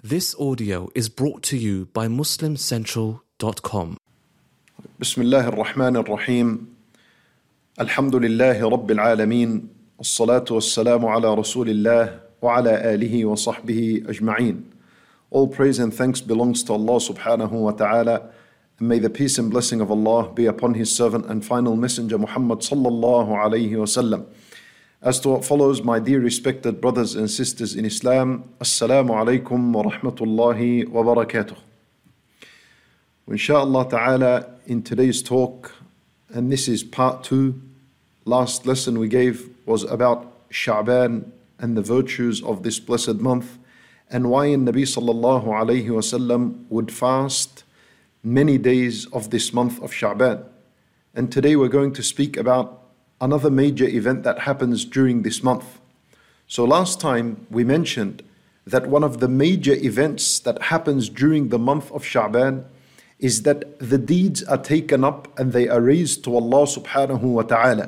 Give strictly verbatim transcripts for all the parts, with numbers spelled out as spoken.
This audio is brought to you by Muslim Central dot com. Bismillah ar-Rahman ar-Rahim. Alhamdulillahi Rabbil Alameen. As-salatu was-salamu ala Rasulillah wa ala alihi wa sahbihi ajma'een. All praise and thanks belongs to Allah subhanahu wa ta'ala. And may the peace and blessing of Allah be upon His servant and final messenger Muhammad sallallahu alayhi wa sallam. As to what follows, my dear respected brothers and sisters in Islam, Assalamu alaikum wa rahmatullahi wa barakatuh. Insha'Allah ta'ala, in today's talk, and this is part two, last lesson we gave was about Sha'ban and the virtues of this blessed month, and why Nabi sallallahu alayhi wa sallam would fast many days of this month of Sha'ban. And today we're going to speak about another major event that happens during this month. So last time we mentioned that one of the major events that happens during the month of Sha'ban is that the deeds are taken up and they are raised to Allah subhanahu wa ta'ala.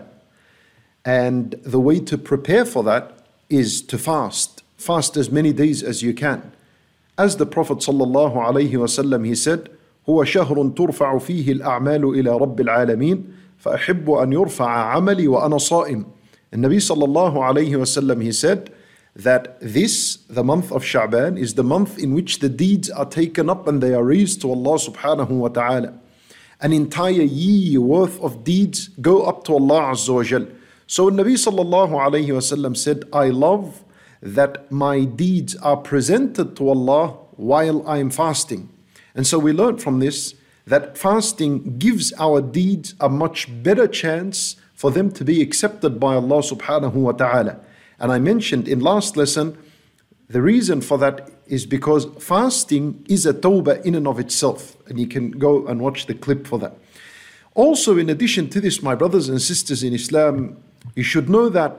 And the way to prepare for that is to fast. Fast as many days as you can. As the Prophet sallallahu alayhi wa sallam, he said, هو شهر ترفع فيه الأعمال إلى رب العالمين فأحب أن يرفع عملي وأنا صائم. And Nabi sallallahu alayhi wa sallam, he said that this, the month of Sha'ban, is the month in which the deeds are taken up and they are raised to Allah subhanahu wa ta'ala. An entire year worth of deeds go up to Allah azza wa jal. So Nabi sallallahu alayhi wa sallam said, I love that my deeds are presented to Allah while I am fasting. And so we learned from this that fasting gives our deeds a much better chance for them to be accepted by Allah subhanahu wa ta'ala. And I mentioned in last lesson, the reason for that is because fasting is a tawbah in and of itself. And you can go and watch the clip for that. Also, in addition to this, my brothers and sisters in Islam, you should know that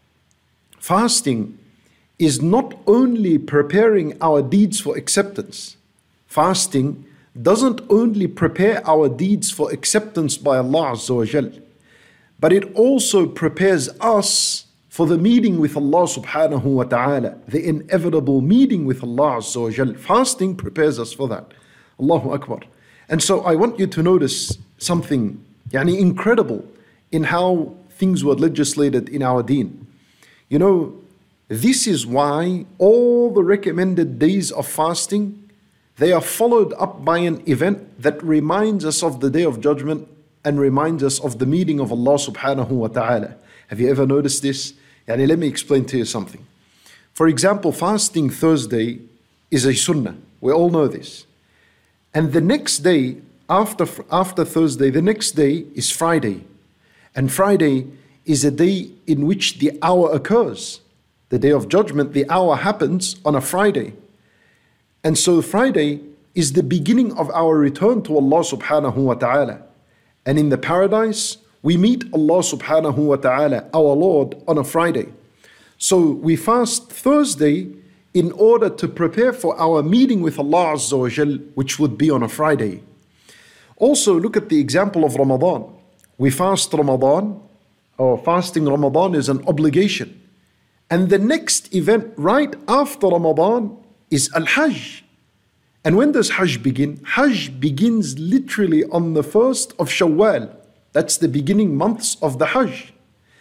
fasting is not only preparing our deeds for acceptance. Fasting doesn't only prepare our deeds for acceptance by Allah Azza wa Jal, but it also prepares us for the meeting with Allah subhanahu wa ta'ala, the inevitable meeting with Allah Azza wa Jal. Fasting prepares us for that. Allahu Akbar. And so I want you to notice something yani, incredible in how things were legislated in our deen. You know, this is why all the recommended days of fasting, they are followed up by an event that reminds us of the Day of Judgment and reminds us of the meeting of Allah subhanahu wa ta'ala. Have you ever noticed this? Yani, let me explain to you something. For example, fasting Thursday is a sunnah. We all know this. And the next day, after, after Thursday, the next day is Friday. And Friday is a day in which the hour occurs. The Day of Judgment, the hour happens on a Friday. And so Friday is the beginning of our return to Allah subhanahu wa ta'ala. And in the paradise, we meet Allah subhanahu wa ta'ala, our Lord, on a Friday. So we fast Thursday in order to prepare for our meeting with Allah azza wa jal, which would be on a Friday. Also, look at the example of Ramadan. We fast Ramadan, or fasting Ramadan is an obligation. And the next event right after Ramadan is Al-Hajj. And when does Hajj begin? Hajj begins literally on the first of Shawwal. That's the beginning months of the Hajj.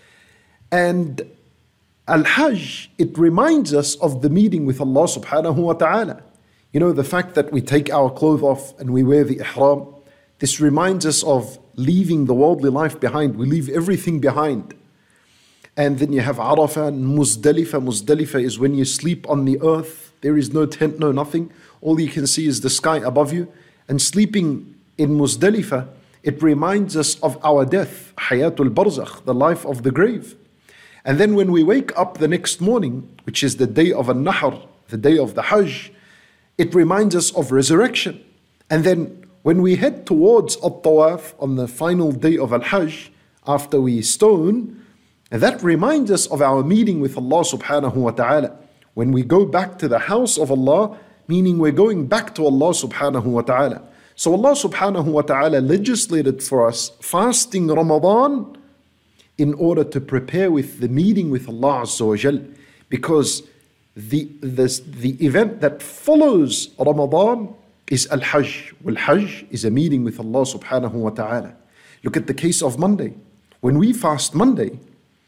And Al-Hajj, it reminds us of the meeting with Allah subhanahu wa ta'ala. You know, the fact that we take our clothes off and we wear the ihram, this reminds us of leaving the worldly life behind. We leave everything behind. And then you have Arafah and Muzdalifah. Muzdalifah is when you sleep on the earth. There is no tent, no nothing. All you can see is the sky above you. And sleeping in Muzdalifah, it reminds us of our death, Hayatul Barzakh, the life of the grave. And then when we wake up the next morning, which is the day of An-Nahr, the day of the Hajj, it reminds us of resurrection. And then when we head towards At-Tawaf on the final day of Al-Hajj, after we stone, that reminds us of our meeting with Allah subhanahu wa ta'ala. When we go back to the house of Allah, meaning we're going back to Allah subhanahu wa ta'ala. So Allah subhanahu wa ta'ala legislated for us fasting Ramadan in order to prepare with the meeting with Allah azza wa jal. Because the, the, the event that follows Ramadan is Al-Hajj. Wal-Hajj is a meeting with Allah subhanahu wa ta'ala. Look at the case of Monday. When we fast Monday,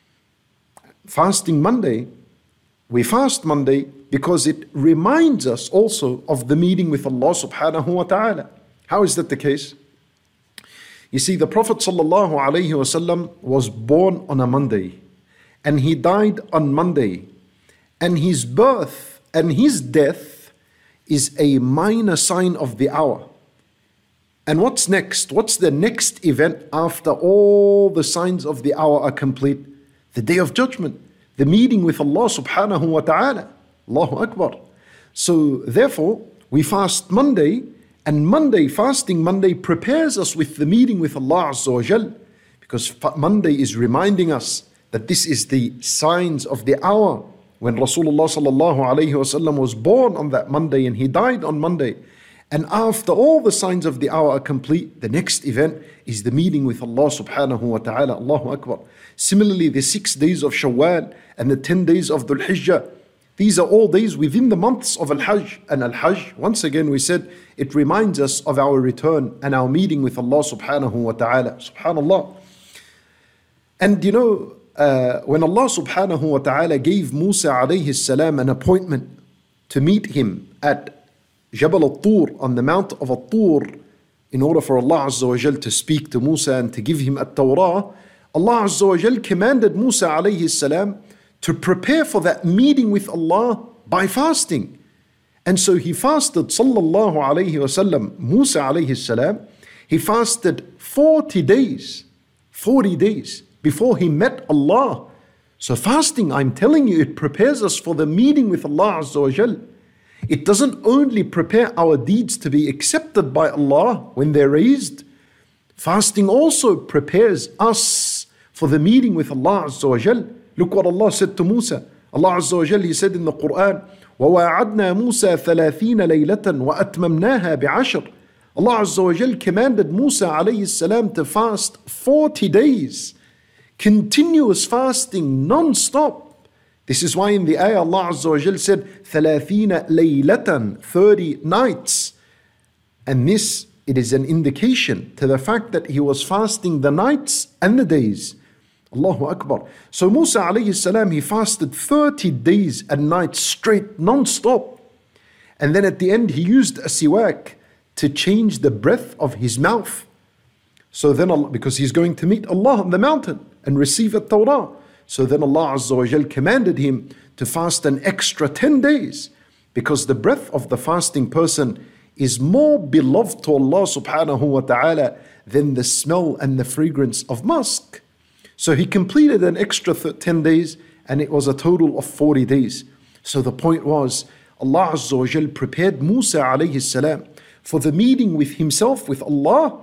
fasting Monday, we fast Monday because it reminds us also of the meeting with Allah subhanahu wa ta'ala. How is that the case? You see, the Prophet sallallahu alaihi wasallam was born on a Monday and he died on Monday, and his birth and his death is a minor sign of the hour. And what's next? What's the next event after all the signs of the hour are complete? The Day of Judgment, the meeting with Allah subhanahu wa ta'ala. Allahu Akbar. So therefore, we fast Monday, and Monday, fasting Monday prepares us with the meeting with Allah Azza wa Jal, because Monday is reminding us that this is the signs of the hour when Rasulullah sallallahu alayhi wasallam was born on that Monday and he died on Monday. And after all the signs of the hour are complete, the next event is the meeting with Allah subhanahu wa ta'ala. Allahu Akbar. Similarly, the six days of Shawwal and the ten days of Dhul Hijjah, these are all days within the months of Al-Hajj. And Al-Hajj, once again we said, it reminds us of our return and our meeting with Allah subhanahu wa ta'ala. Subhanallah. And you know, uh, when Allah subhanahu wa ta'ala gave Musa alayhi salam an appointment to meet him at Jabal al-Tur, on the mount of al-Tur, in order for Allah Azza wa Jal to speak to Musa and to give him at-Tawrah, Allah Azza wa Jal commanded Musa alayhi salam to prepare for that meeting with Allah by fasting. And so he fasted, sallallahu alayhi wasallam, Musa alayhi salam, he fasted forty days, forty days before he met Allah. So fasting, I'm telling you, it prepares us for the meeting with Allah Azza wa Jal. It doesn't only prepare our deeds to be accepted by Allah when they're raised, fasting also prepares us for the meeting with Allah Azza wa Jal. Look what Allah said to Musa. Allah Azza wa Jal, He said in the Quran, وَوَاعَدْنَا مُوسَى ثَلَاثِينَ لَيْلَةً وَأَتْمَمْنَاهَا بِعَشْرٍ. Allah Azza wa Jal commanded Musa alayhi salam to fast forty days, continuous fasting, non-stop. This is why in the ayah Allah Azza wa Jal said ثَلَاثِينَ لَيْلَةً, thirty nights. And this, it is an indication to the fact that he was fasting the nights and the days. Allahu Akbar. So Musa alayhi salam, he fasted thirty days and nights straight, non-stop. And then at the end he used a siwak to change the breath of his mouth. So then Allah, because he's going to meet Allah on the mountain and receive a Tawrah. So then Allah Azza wa Jal commanded him to fast an extra ten days, because the breath of the fasting person is more beloved to Allah subhanahu wa ta'ala than the smell and the fragrance of musk. So he completed an extra ten days, and it was a total of forty days. So the point was, Allah Azza wa Jal prepared Musa alayhi salam for the meeting with himself, with Allah,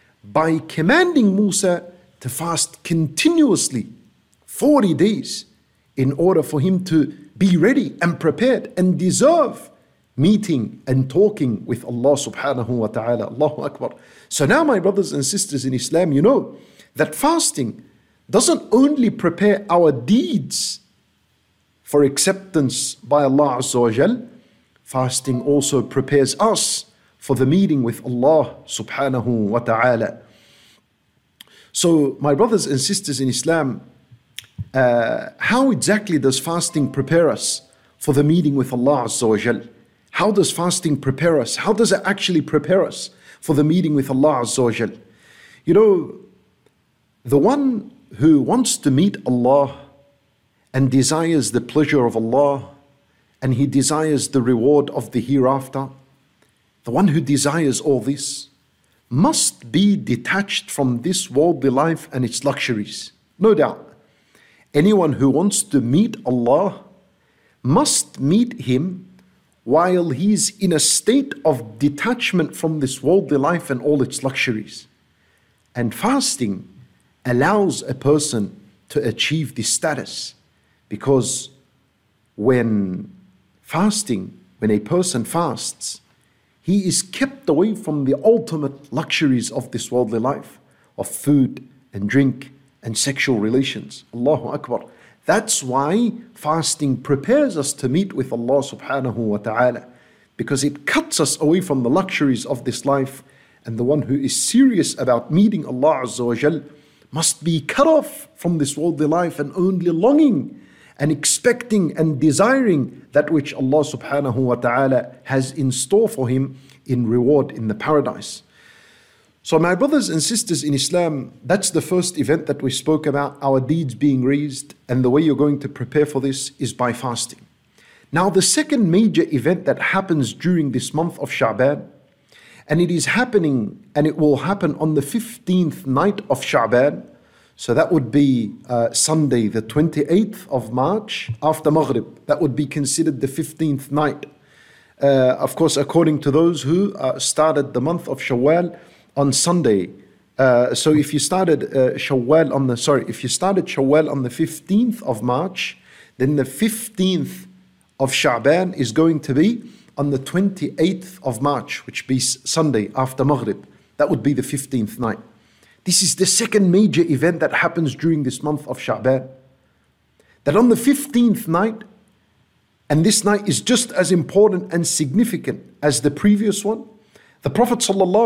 by commanding Musa to fast continuously forty days in order for him to be ready and prepared and deserve meeting and talking with Allah subhanahu wa ta'ala. Allahu Akbar. So now, my brothers and sisters in Islam, you know that fasting doesn't only prepare our deeds for acceptance by Allah Azza wa Jal, fasting also prepares us for the meeting with Allah subhanahu wa ta'ala. So my brothers and sisters in Islam, uh, how exactly does fasting prepare us for the meeting with Allah Azza wa Jal? How does fasting prepare us? How does it actually prepare us for the meeting with Allah Azza wa Jal? You know, the one who wants to meet Allah and desires the pleasure of Allah, and he desires the reward of the hereafter, the one who desires all this must be detached from this worldly life and its luxuries. No doubt. Anyone who wants to meet Allah must meet Him while he's in a state of detachment from this worldly life and all its luxuries. And fasting allows a person to achieve this status, because when fasting, when a person fasts, he is kept away from the ultimate luxuries of this worldly life, of food and drink and sexual relations. Allahu Akbar. That's why fasting prepares us to meet with Allah subhanahu wa ta'ala, because it cuts us away from the luxuries of this life. And the one who is serious about meeting Allah Azza wa Jal must be cut off from this worldly life and only longing and expecting and desiring that which Allah subhanahu wa ta'ala has in store for him in reward in the paradise. So my brothers and sisters in Islam, that's the first event that we spoke about, our deeds being raised, and the way you're going to prepare for this is by fasting. Now the second major event that happens during this month of Sha'ban, and it is happening, and it will happen on the fifteenth night of Sha'ban, so that would be uh, Sunday the twenty-eighth of March after Maghrib. That would be considered the fifteenth night. Uh, of course, according to those who uh, started the month of Shawwal on Sunday. Uh, so if you started uh, Shawwal on the, sorry, if you started Shawwal on the fifteenth of March, then the fifteenth of Sha'ban is going to be on the twenty-eighth of March, which be Sunday after Maghrib. That would be the fifteenth night. This is the second major event that happens during this month of Sha'ban. That on the fifteenth night, and this night is just as important and significant as the previous one, the Prophet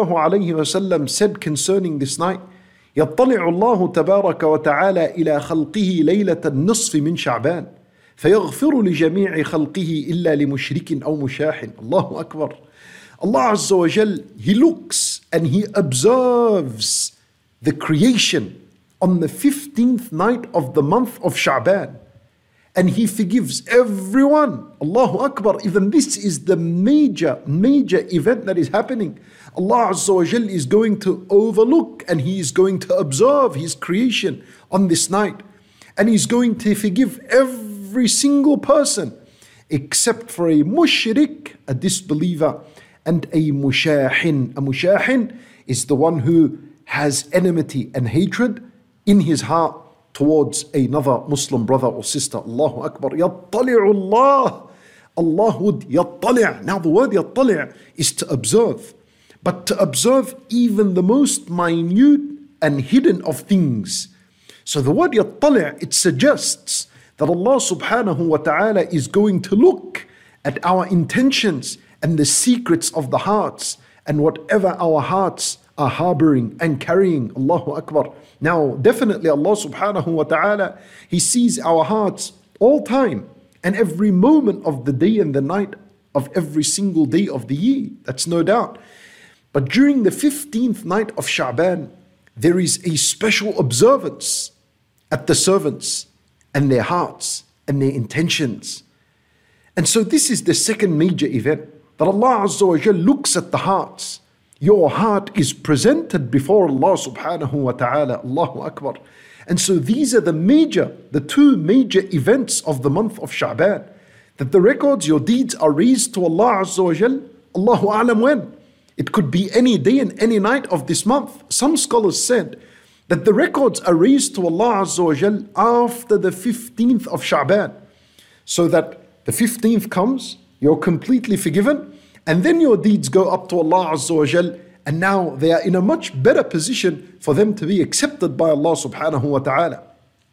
ﷺ said concerning this night, يَطَّلِعُ اللَّهُ تَبَارَكَ وَتَعَالَى إِلَى خَلْقِهِ لَيْلَةَ النِّصْفِ مِنْ شَعْبَانِ فَيَغْفِرُ لِجَمِيعِ خَلْقِهِ إِلَّا لِمُشْرِكٍ أَوْ مُشَاحٍ. Allahu Akbar. Allah Azza wa Jal, He looks and He observes the creation on the fifteenth night of the month of Sha'ban. And He forgives everyone. Allahu Akbar. Even this is the major, major event that is happening. Allah Azza wa Jal is going to overlook and He is going to observe His creation on this night. And He's going to forgive every single person except for a mushrik, a disbeliever, and a mushahin. A mushahin is the one who has enmity and hatred in his heart towards another Muslim brother or sister. Allahu Akbar. Yattali'u Allah. Allah would yattali'. Now the word yattali' is to observe. But to observe even the most minute and hidden of things. So the word yattali', it suggests that Allah subhanahu wa ta'ala is going to look at our intentions and the secrets of the hearts and whatever our hearts are harboring and carrying. Allahu Akbar. Now, definitely Allah subhanahu wa ta'ala, He sees our hearts all time and every moment of the day and the night of every single day of the year. That's no doubt. But during the fifteenth night of Sha'ban, there is a special observance at the servants and their hearts and their intentions. And so this is the second major event, that Allah Azza wa Jal looks at the hearts. Your heart is presented before Allah subhanahu wa ta'ala. Allahu Akbar. And so these are the major, the two major events of the month of Sha'ban. That the records, your deeds are raised to Allah Azza wa Jal. Allahu A'lam when. It could be any day and any night of this month. Some scholars said that the records are raised to Allah Azza wa Jal after the fifteenth of Sha'ban. So that the fifteenth comes, you're completely forgiven, and then your deeds go up to Allah Azza wa Jal, and now they are in a much better position for them to be accepted by Allah subhanahu wa ta'ala.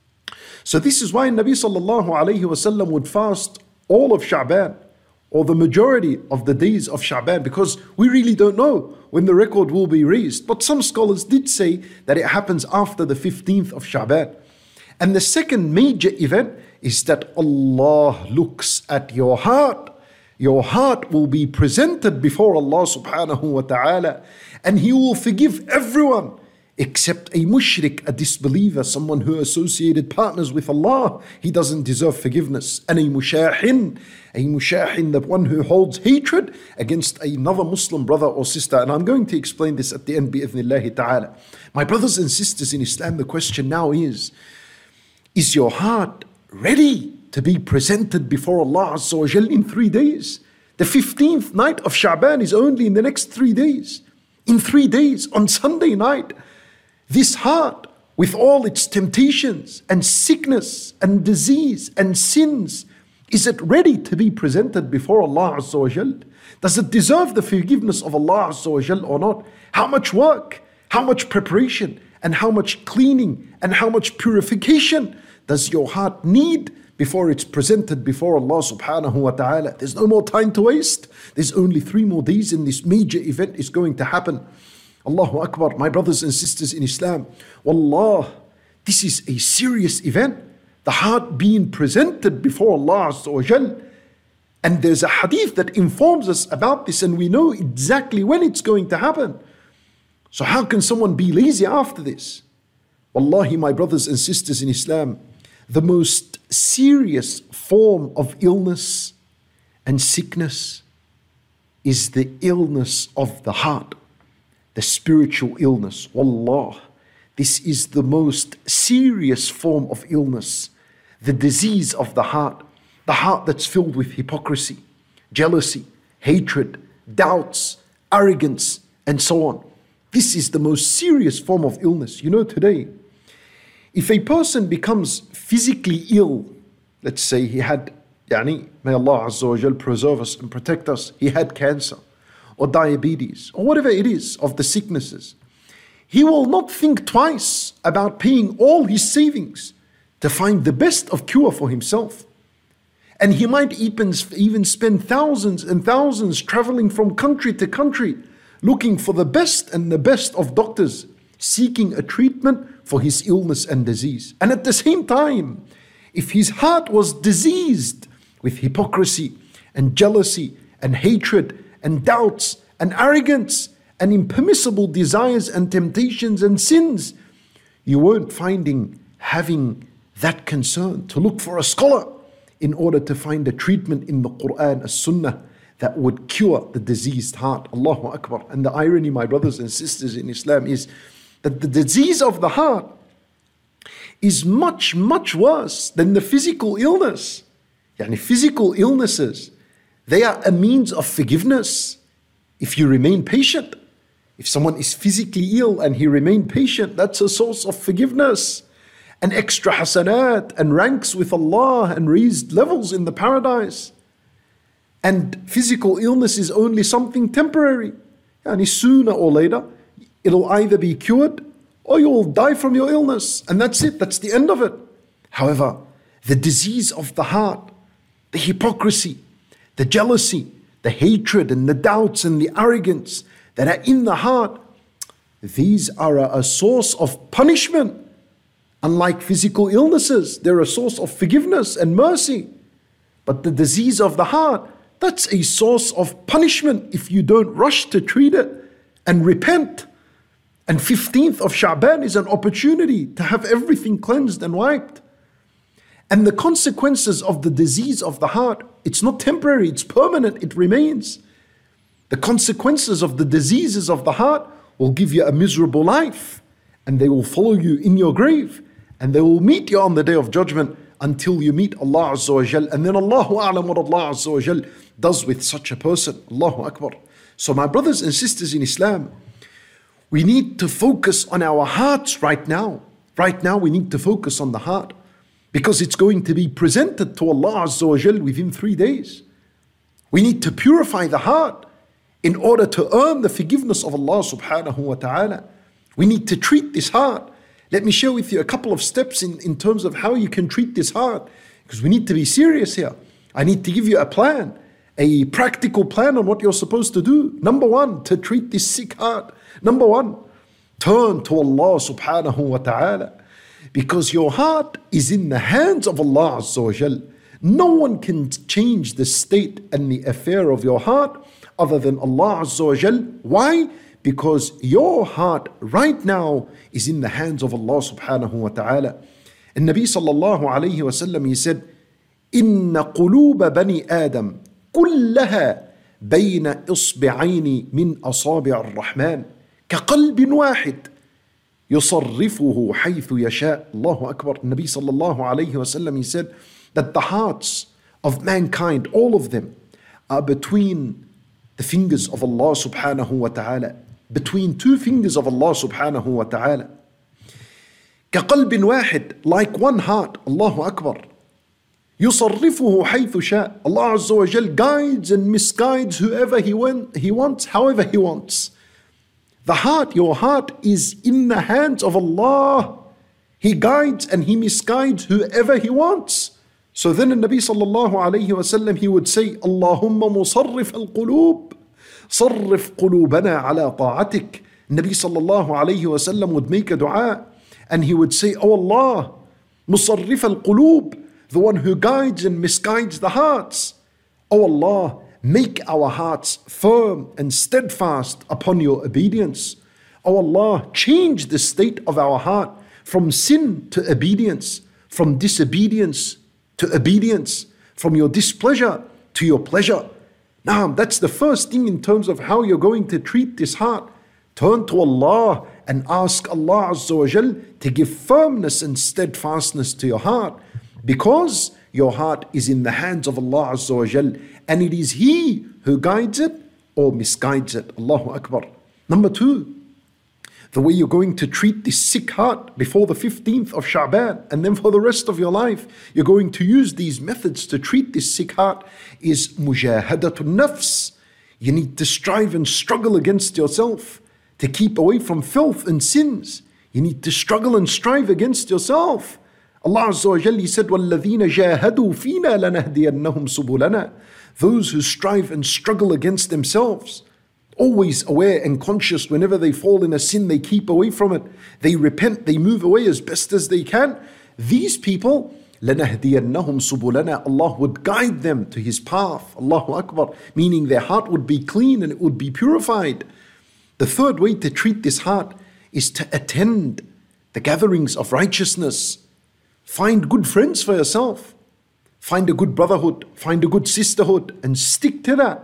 So this is why Nabi sallallahu alayhi wa sallam would fast all of Sha'ban, or the majority of the days of Sha'ban, because we really don't know when the record will be raised. But some scholars did say that it happens after the fifteenth of Sha'ban. And the second major event is that Allah looks at your heart. Your heart will be presented before Allah subhanahu wa ta'ala, and He will forgive everyone except a mushrik, a disbeliever, someone who associated partners with Allah. He doesn't deserve forgiveness. And a mushahin, a mushahin, the one who holds hatred against another Muslim brother or sister. And I'm going to explain this at the end, bi'ithnillahi ta'ala. My brothers and sisters in Islam, the question now is, is your heart ready to be presented before Allah Azza wa Jal in three days? The fifteenth night of Sha'ban is only in the next three days. In three days, on Sunday night, this heart, with all its temptations and sickness and disease and sins, is it ready to be presented before Allah Azza wa Jal? Does it deserve the forgiveness of Allah Azza wa Jal or not? How much work, how much preparation, and how much cleaning, and how much purification does your heart need before it's presented before Allah subhanahu wa ta'ala? There's no more time to waste. There's only three more days and this major event is going to happen. Allahu Akbar, my brothers and sisters in Islam. Wallah, this is a serious event. The heart being presented before Allah Azza wa Jal. And there's a hadith that informs us about this and we know exactly when it's going to happen. So how can someone be lazy after this? Wallahi, my brothers and sisters in Islam, the most serious form of illness and sickness is the illness of the heart, the spiritual illness. Wallah, this is the most serious form of illness, the disease of the heart. The heart that's filled with hypocrisy, jealousy, hatred, doubts, arrogance, and so on. This is the most serious form of illness. You know, today, if a person becomes physically ill, let's say he had, yani, may Allah Azza wa Jal preserve us and protect us, he had cancer or diabetes or whatever it is of the sicknesses, he will not think twice about paying all his savings to find the best of cure for himself. And he might even, even spend thousands and thousands traveling from country to country, looking for the best and the best of doctors, seeking a treatment for his illness and disease. And at the same time, if his heart was diseased with hypocrisy and jealousy and hatred and doubts and arrogance and impermissible desires and temptations and sins, you weren't finding having that concern to look for a scholar in order to find a treatment in the Quran, a Sunnah, that would cure the diseased heart. Allahu Akbar. And the irony, my brothers and sisters in Islam, is that the disease of the heart is much, much worse than the physical illness. Yani physical illnesses, they are a means of forgiveness if you remain patient. If someone is physically ill and he remained patient, that's a source of forgiveness and extra hasanat and ranks with Allah and raised levels in the paradise. And physical illness is only something temporary. And sooner or later, it'll either be cured or you'll die from your illness. And that's it, that's the end of it. However, the disease of the heart, the hypocrisy, the jealousy, the hatred and the doubts and the arrogance that are in the heart, these are a, a source of punishment. Unlike physical illnesses, they're a source of forgiveness and mercy. But the disease of the heart, that's a source of punishment if you don't rush to treat it and repent. And fifteenth of Sha'ban is an opportunity to have everything cleansed and wiped. And the consequences of the disease of the heart, it's not temporary, it's permanent, it remains. The consequences of the diseases of the heart will give you a miserable life, and they will follow you in your grave, and they will meet you on the Day of Judgment until you meet Allah Azza wa Jal. And then Allahu A'lam what Allah Azza wa Jal does with such a person. Allahu Akbar. So my brothers and sisters in Islam, we need to focus on our hearts right now. Right now we need to focus on the heart, because it's going to be presented to Allah Azza wa Jal within three days. We need to purify the heart in order to earn the forgiveness of Allah subhanahu wa ta'ala. We need to treat this heart. Let me share with you a couple of steps in, in terms of how you can treat this heart, because we need to be serious here. I need to give you a plan, a practical plan on what you're supposed to do. Number one, to treat this sick heart. Number one, turn to Allah subhanahu wa ta'ala, because your heart is in the hands of Allah Azza wa Jal. No one can change the state and the affair of your heart other than Allah Azza wa Jal. Why? Because your heart right now is in the hands of Allah subhanahu wa ta'ala. And Nabi sallallahu alayhi wa sallam, he said, إِنَّ قُلُوبَ بَنِي آدَمْ كُلَّهَا بَيْنَ إِصْبِعَيْنِ مِنْ أَصَابِعِ الرَّحْمَنِ كَقَلْبٍ وَاحِدٍ يُصَرِّفُهُ حَيْثُ يَشَاءُ. Allahu Akbar. Nabi sallallahu alayhi wa sallam, he said that the hearts of mankind, all of them, are between the fingers of Allah subhanahu wa ta'ala, between two fingers of Allah subhanahu wa ta'ala. كَقَلْبٍ وَاحِدٍ, like one heart. Allahu Akbar. يُصَرِّفُهُ حَيْثُ شَاءُ. Allah Azza wa Jal guides and misguides whoever he, want, he wants, however He wants. The heart, your heart is in the hands of Allah. He guides and He misguides whoever He wants. So then the Nabi sallallahu alayhi wa sallam, he would say, Allahumma musarrif al-qulub, sarrif qulubana ala ta'atik. Nabi sallallahu alayhi wa sallam would make a dua and he would say, Oh Allah, musarrif al-qulub, the one who guides and misguides the hearts. Oh Allah, make our hearts firm and steadfast upon your obedience. Oh Allah, change the state of our heart from sin to obedience, from disobedience to obedience, from your displeasure to your pleasure. Now, that's the first thing in terms of how you're going to treat this heart. Turn to Allah and ask Allah Azza wa Jal to give firmness and steadfastness to your heart, because your heart is in the hands of Allah Azza wa Jal, and it is He who guides it or misguides it. Allahu Akbar. Number two, the way you're going to treat this sick heart before the fifteenth of Sha'ban, and then for the rest of your life, you're going to use these methods to treat this sick heart, is mujahadatun nafs. You need to strive and struggle against yourself to keep away from filth and sins. You need to struggle and strive against yourself. Allah Azza wa Jalla, He said, وَالَّذِينَ جَاهَدُوا فِينَا لَنَهْدِيَنَّهُمْ سُبُلَنَا. Those who strive and struggle against themselves, always aware and conscious whenever they fall in a sin, they keep away from it. They repent, they move away as best as they can. These people, لَنَهْدِيَنَّهُمْ سُبُلَنَا, Allah would guide them to His path. Allahu Akbar. Meaning their heart would be clean and it would be purified. The third way to treat this heart is to attend the gatherings of righteousness. Find good friends for yourself. Find a good brotherhood, find a good sisterhood, and stick to that.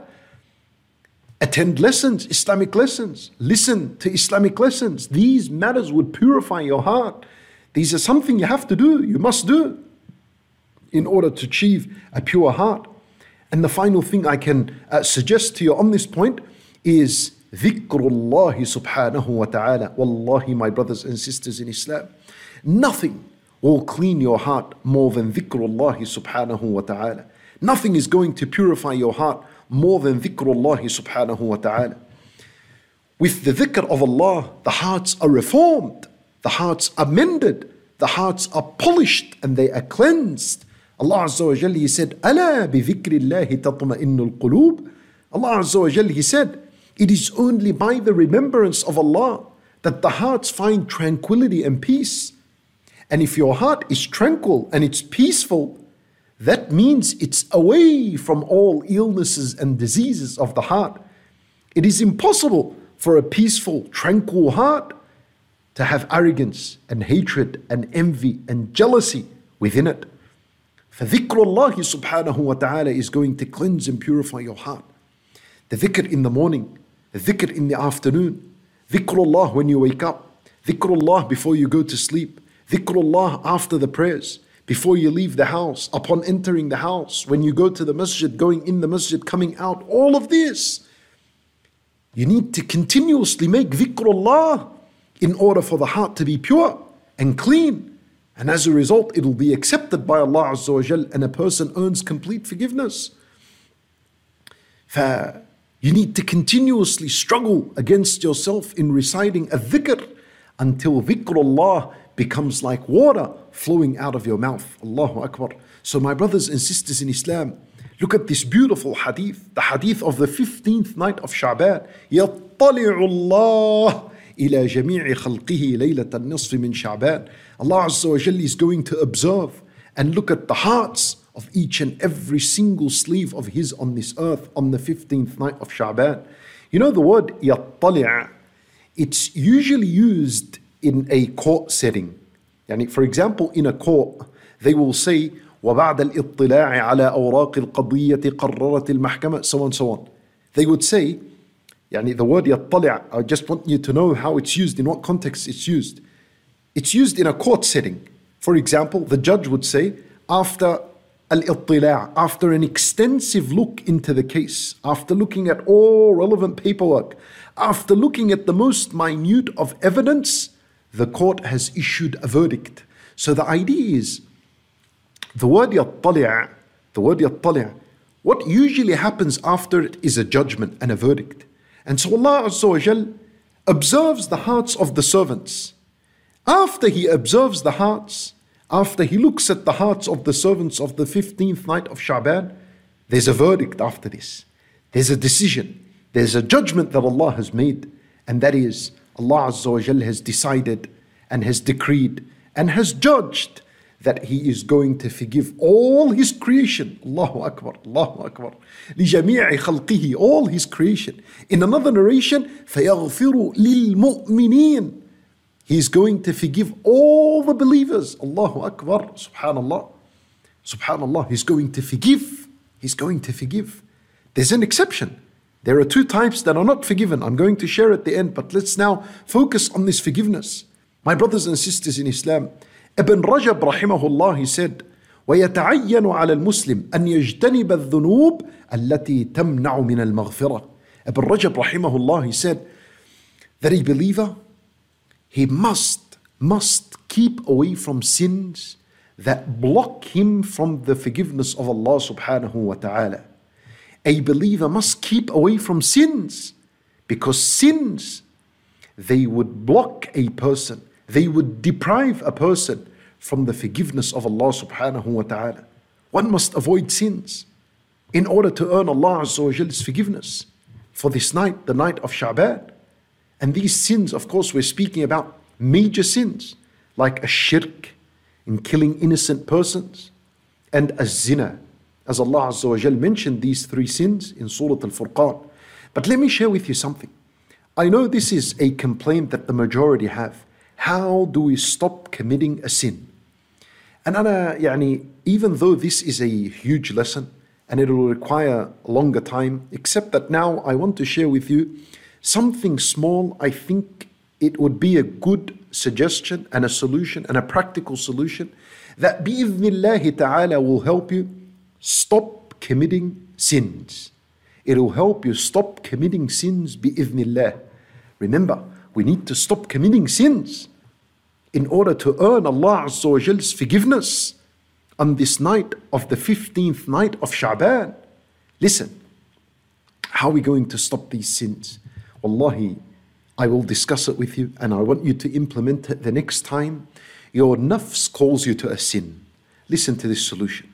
Attend lessons, Islamic lessons. Listen to Islamic lessons. These matters would purify your heart. These are something you have to do, you must do, in order to achieve a pure heart. And the final thing I can uh, suggest to you on this point is Dhikrullah subhanahu wa ta'ala. Wallahi, my brothers and sisters in Islam, nothing will clean your heart more than Dhikrullah subhanahu wa ta'ala. Nothing is going to purify your heart more than Dhikrullah subhanahu wa ta'ala. With the dhikr of Allah, the hearts are reformed, the hearts are mended, the hearts are polished and they are cleansed. Allah Azza wa Jalla, He said, أَلَا بِذِكْرِ اللَّهِ تَطْمَئِنُّ الْقُلُوبِ. Allah Azza wa Jalla, He said, it is only by the remembrance of Allah that the hearts find tranquility and peace. And if your heart is tranquil and it's peaceful, that means it's away from all illnesses and diseases of the heart. It is impossible for a peaceful, tranquil heart to have arrogance and hatred and envy and jealousy within it. For dhikrullah subhanahu wa ta'ala is going to cleanse and purify your heart. The dhikr in the morning, the dhikr in the afternoon, dhikrullah when you wake up, dhikrullah before you go to sleep, dhikrullah after the prayers, before you leave the house, upon entering the house, when you go to the masjid, going in the masjid, coming out, all of this. You need to continuously make dhikrullah in order for the heart to be pure and clean. And as a result, it will be accepted by Allah Azza wa Jal, and a person earns complete forgiveness. For you need to continuously struggle against yourself in reciting a dhikr until dhikrullah becomes like water flowing out of your mouth. Allahu Akbar. So my brothers and sisters in Islam, look at this beautiful hadith, the hadith of the fifteenth night of Sha'ban. يَطَّلِعُ اللَّهُ إِلَى جَمِيعِ خَلْقِهِ لَيْلَةَ النِّصْفِ مِنْ شَعْبَانِ. Allah Azza wa Jalla is going to observe and look at the hearts of each and every single slave of His on this earth on the fifteenth night of Sha'ban. You know the word يَطَّلِعُ, it's usually used in a court setting. Yani for example, in a court, they will say, وَبَعْدَ الْإِطِّلَاعِ عَلَى أَوْرَاقِ الْقَضِيَّةِ قَرَّرَتِ الْمَحْكَمَةِ, so on, so on. They would say, yani the word يَطَّلِعُ, I just want you to know how it's used, in what context it's used. It's used in a court setting. For example, the judge would say, after al-ittila', after an extensive look into the case, after looking at all relevant paperwork, after looking at the most minute of evidence, the court has issued a verdict. So the idea is, the word yattali', the word yattali', what usually happens after it is a judgment and a verdict. And so Allah Azza wa Jal observes the hearts of the servants. After he observes the hearts, after he looks at the hearts of the servants of the fifteenth night of Sha'ban, there's a verdict after this. There's a decision. There's a judgment that Allah has made. And that is, Allah Azza wa Jal has decided and has decreed and has judged that He is going to forgive all His creation. Allahu Akbar, Allahu Akbar. لِجَمِيعِ خَلْقِهِ, all His creation. In another narration, فَيَغْفِرُ لِلْمُؤْمِنِينَ, He is going to forgive all the believers. Allahu Akbar, Subhanallah. Subhanallah, He's going to forgive. He's going to forgive. There's an exception. There are two types that are not forgiven. I'm going to share at the end, but let's now focus on this forgiveness. My brothers and sisters in Islam, Ibn Rajab rahimahullah, he said, وَيَتَعَيَّنُ عَلَى الْمُسْلِمِ أَنْ يَجْتَنِبَ الذُّنُوبِ الَّتِي تَمْنَعُ مِنَ الْمَغْفِرَةِ. Ibn Rajab rahimahullah, he said that a believer, he must, must keep away from sins that block him from the forgiveness of Allah subhanahu wa ta'ala. A believer must keep away from sins, because sins, they would block a person, they would deprive a person from the forgiveness of Allah subhanahu wa ta'ala. One must avoid sins in order to earn Allah Azza wa Jal's forgiveness for this night, the night of Sha'ban. And these sins, of course, we're speaking about major sins like a shirk, in killing innocent persons, and a zina. As Allah Azza wa Jal mentioned these three sins in Surah Al-Furqan. But let me share with you something. I know this is a complaint that the majority have. How do we stop committing a sin? And أنا يعني, even though this is a huge lesson and it will require a longer time, except that now I want to share with you something small. I think it would be a good suggestion and a solution and a practical solution that bi'idhnillahi ta'ala will help you stop committing sins. It will help you stop committing sins bi'idhnillah. Remember, we need to stop committing sins in order to earn Allah Azza wa Jal's forgiveness on this night of the fifteenth night of Sha'ban. Listen, how are we going to stop these sins? Wallahi, I will discuss it with you and I want you to implement it the next time your nafs calls you to a sin. Listen to this solution.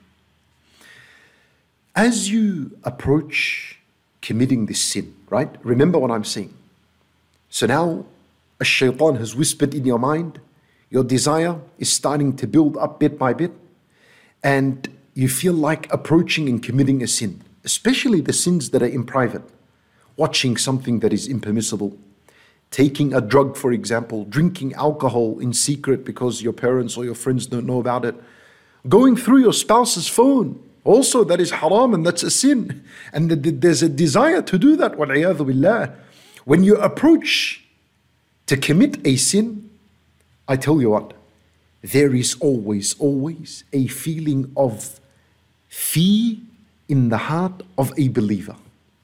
As you approach committing this sin, right? Remember what I'm saying. So now, a shaitan has whispered in your mind, your desire is starting to build up bit by bit, and you feel like approaching and committing a sin, especially the sins that are in private. Watching something that is impermissible, taking a drug, for example, drinking alcohol in secret because your parents or your friends don't know about it, going through your spouse's phone, also that is haram and that's a sin. And there's a desire to do that, wal-'iyadhu billah. When you approach to commit a sin, I tell you what, there is always, always a feeling of fear in the heart of a believer.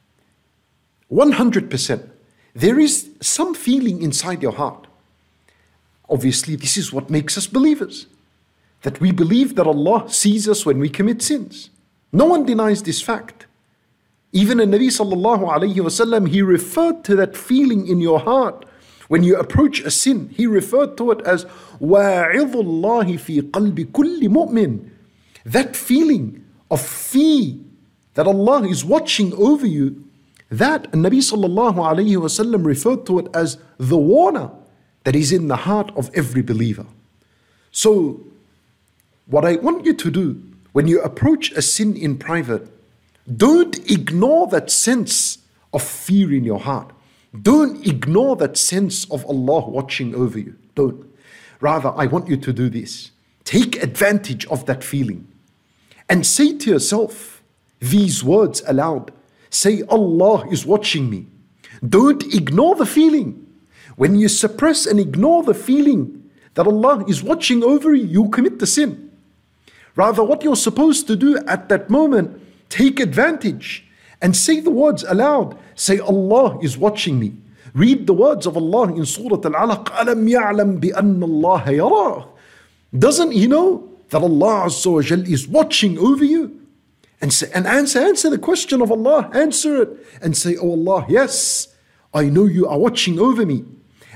one hundred percent. There is some feeling inside your heart. Obviously, this is what makes us believers. That we believe that Allah sees us when we commit sins. No one denies this fact. Even the Nabi sallallahu alayhi wasallam, he referred to that feeling in your heart when you approach a sin. He referred to it as وَاعِظُ اللَّهِ فِي قَلْبِ كُلِّ مُؤْمِنٍ. That feeling of fear that Allah is watching over you, that Nabi sallallahu alayhi wasallam referred to it as the warner that is in the heart of every believer. So, what I want you to do when you approach a sin in private, don't ignore that sense of fear in your heart. Don't ignore that sense of Allah watching over you. Don't. Rather, I want you to do this. Take advantage of that feeling and say to yourself these words aloud. Say, Allah is watching me. Don't ignore the feeling. When you suppress and ignore the feeling that Allah is watching over you, you commit the sin. Rather, what you're supposed to do at that moment, take advantage and say the words aloud. Say, Allah is watching me. Read the words of Allah in Surah Al-Alaq. أَلَمْ يَعْلَمْ بِأَنَّ اللَّهَ يَرَاهُ. Doesn't he know that Allah Azza wa Jal is watching over you? And, say, and answer, answer the question of Allah. Answer it and say, oh Allah, yes, I know you are watching over me.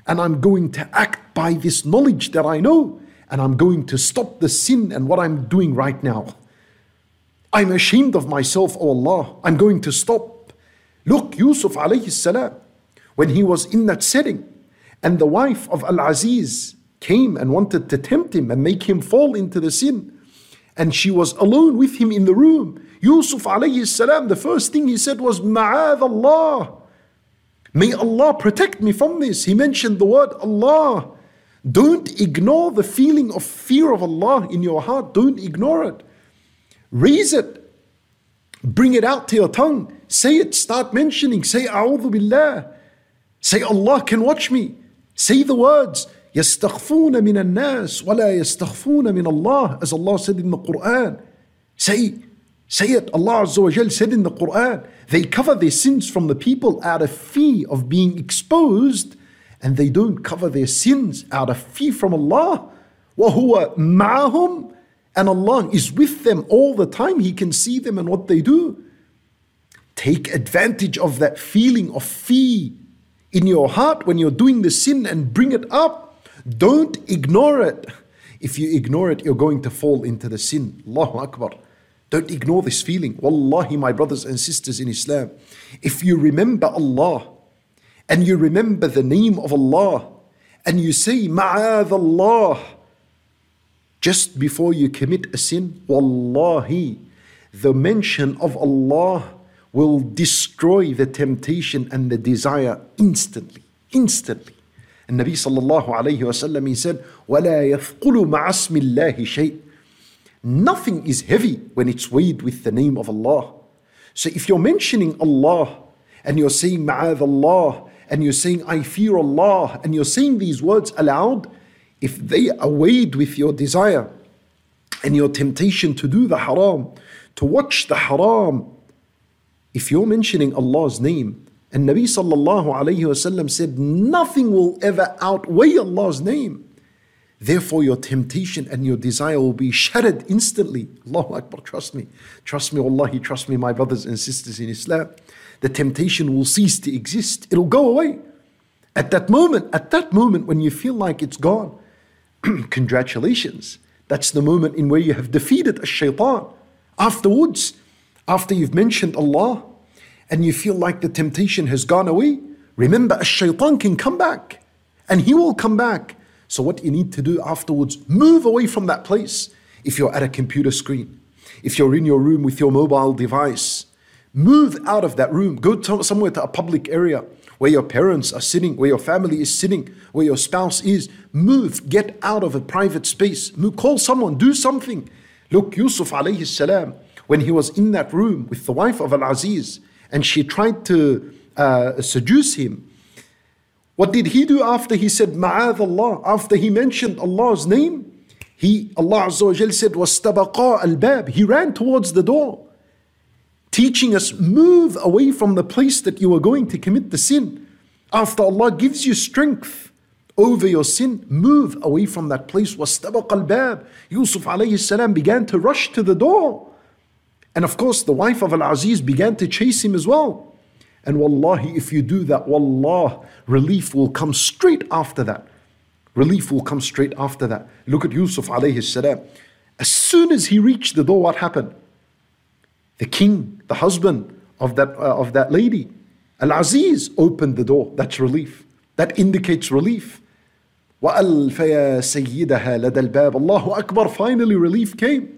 and I'm going to act by this knowledge that I know, and I'm going to stop the sin and what I'm doing right now. I'm ashamed of myself, oh Allah. I'm going to stop. Look, Yusuf alayhi salam, when he was in that setting, and the wife of Al-Aziz came and wanted to tempt him and make him fall into the sin, and she was alone with him in the room, Yusuf alayhi salam, the first thing he said was, Ma'adh Allah. May Allah protect me from this. He mentioned the word Allah. Don't ignore the feeling of fear of Allah in your heart. Don't ignore it. Raise it. Bring it out to your tongue. Say it. Start mentioning. Say, A'udhu Billah. Say, Allah can watch me. Say the words, يَسْتَخْفُونَ مِنَ النَّاسِ وَلَا يَسْتَخْفُونَ مِنَ اللَّهِ, as Allah said in the Quran. Say, say it. Allah Azza wa Jal said in the Quran, they cover their sins from the people out of fear of being exposed, and they don't cover their sins out of fear from Allah. وَهُوَ مَعَهُمْ, and Allah is with them all the time. He can see them and what they do. Take advantage of that feeling of fear in your heart when you're doing the sin and bring it up. Don't ignore it. If you ignore it, you're going to fall into the sin. Allahu Akbar. Don't ignore this feeling. Wallahi, my brothers and sisters in Islam, if you remember Allah and you remember the name of Allah and you say, Ma'adh Allah, just before you commit a sin, Wallahi, the mention of Allah will destroy the temptation and the desire instantly. Instantly. And Nabi sallallahu alayhi wa sallam, he said, وَلَا يَثْقُلُ مَعَ اسْمِ اللَّهِ شَيْءٍ. Nothing is heavy when it's weighed with the name of Allah. So if you're mentioning Allah and you're saying Ma'adh Allah and you're saying I fear Allah and you're saying these words aloud, if they are weighed with your desire and your temptation to do the haram, to watch the haram, if you're mentioning Allah's name, and Nabi sallallahu alayhi wa sallam said nothing will ever outweigh Allah's name, therefore your temptation and your desire will be shattered instantly. Allahu Akbar, trust me. Trust me, Wallahi, trust me, my brothers and sisters in Islam. The temptation will cease to exist. It'll go away. At that moment, at that moment when you feel like it's gone, congratulations. That's the moment in where you have defeated a shaitan. Afterwards, after you've mentioned Allah and you feel like the temptation has gone away, remember a shaitan can come back and he will come back. So what you need to do afterwards, move away from that place. If you're at a computer screen, if you're in your room with your mobile device, move out of that room. Go to somewhere to a public area where your parents are sitting, where your family is sitting, where your spouse is. Move, get out of a private space. Move, call someone, do something. Look, Yusuf alayhi salam, when he was in that room with the wife of Al-Aziz and she tried to uh, seduce him, what did he do after he said Ma'adh Allah? After he mentioned Allah's name, he, Allah Azza wa Jal said, وَاسْتَبَقَا الْبَابِ. He ran towards the door, teaching us, move away from the place that you are going to commit the sin. After Allah gives you strength over your sin, move away from that place. وَاسْتَبَقَا الْبَابِ. Yusuf alayhi salam began to rush to the door. And of course, the wife of Al-Aziz began to chase him as well. And wallahi, if you do that, wallah, relief will come straight after that. Relief will come straight after that. Look at Yusuf alayhi salam. As soon as he reached the door, what happened? The king, the husband of that, uh, of that lady, Al-Aziz, opened the door. That's relief. That indicates relief. وَأَلْفَيَا سَيِّدَهَا لَدَى الْبَابِ. Allahu Akbar, finally relief came.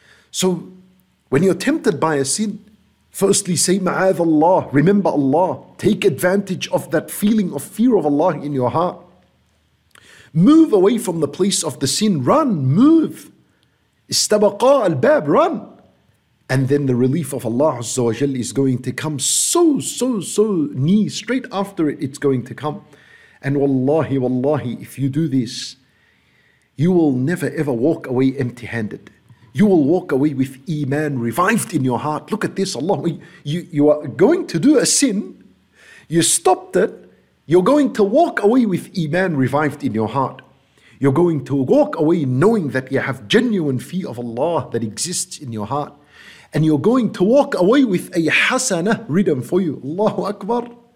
So when you're tempted by a sin, firstly say Ma'adh Allah, remember Allah. Take advantage of that feeling of fear of Allah in your heart. Move away from the place of the sin, run, move. Istabaqa al-bab, run. And then the relief of Allah Azza wa Jal is going to come so, so, so near. Straight after it, it's going to come. And wallahi, wallahi, if you do this, you will never ever walk away empty-handed. You will walk away with Iman revived in your heart. Look at this, Allah. You, you are going to do a sin. You stopped it. You're going to walk away with Iman revived in your heart. You're going to walk away knowing that you have genuine fear of Allah that exists in your heart. And you're going to walk away with a hasanah written for you. Allahu Akbar.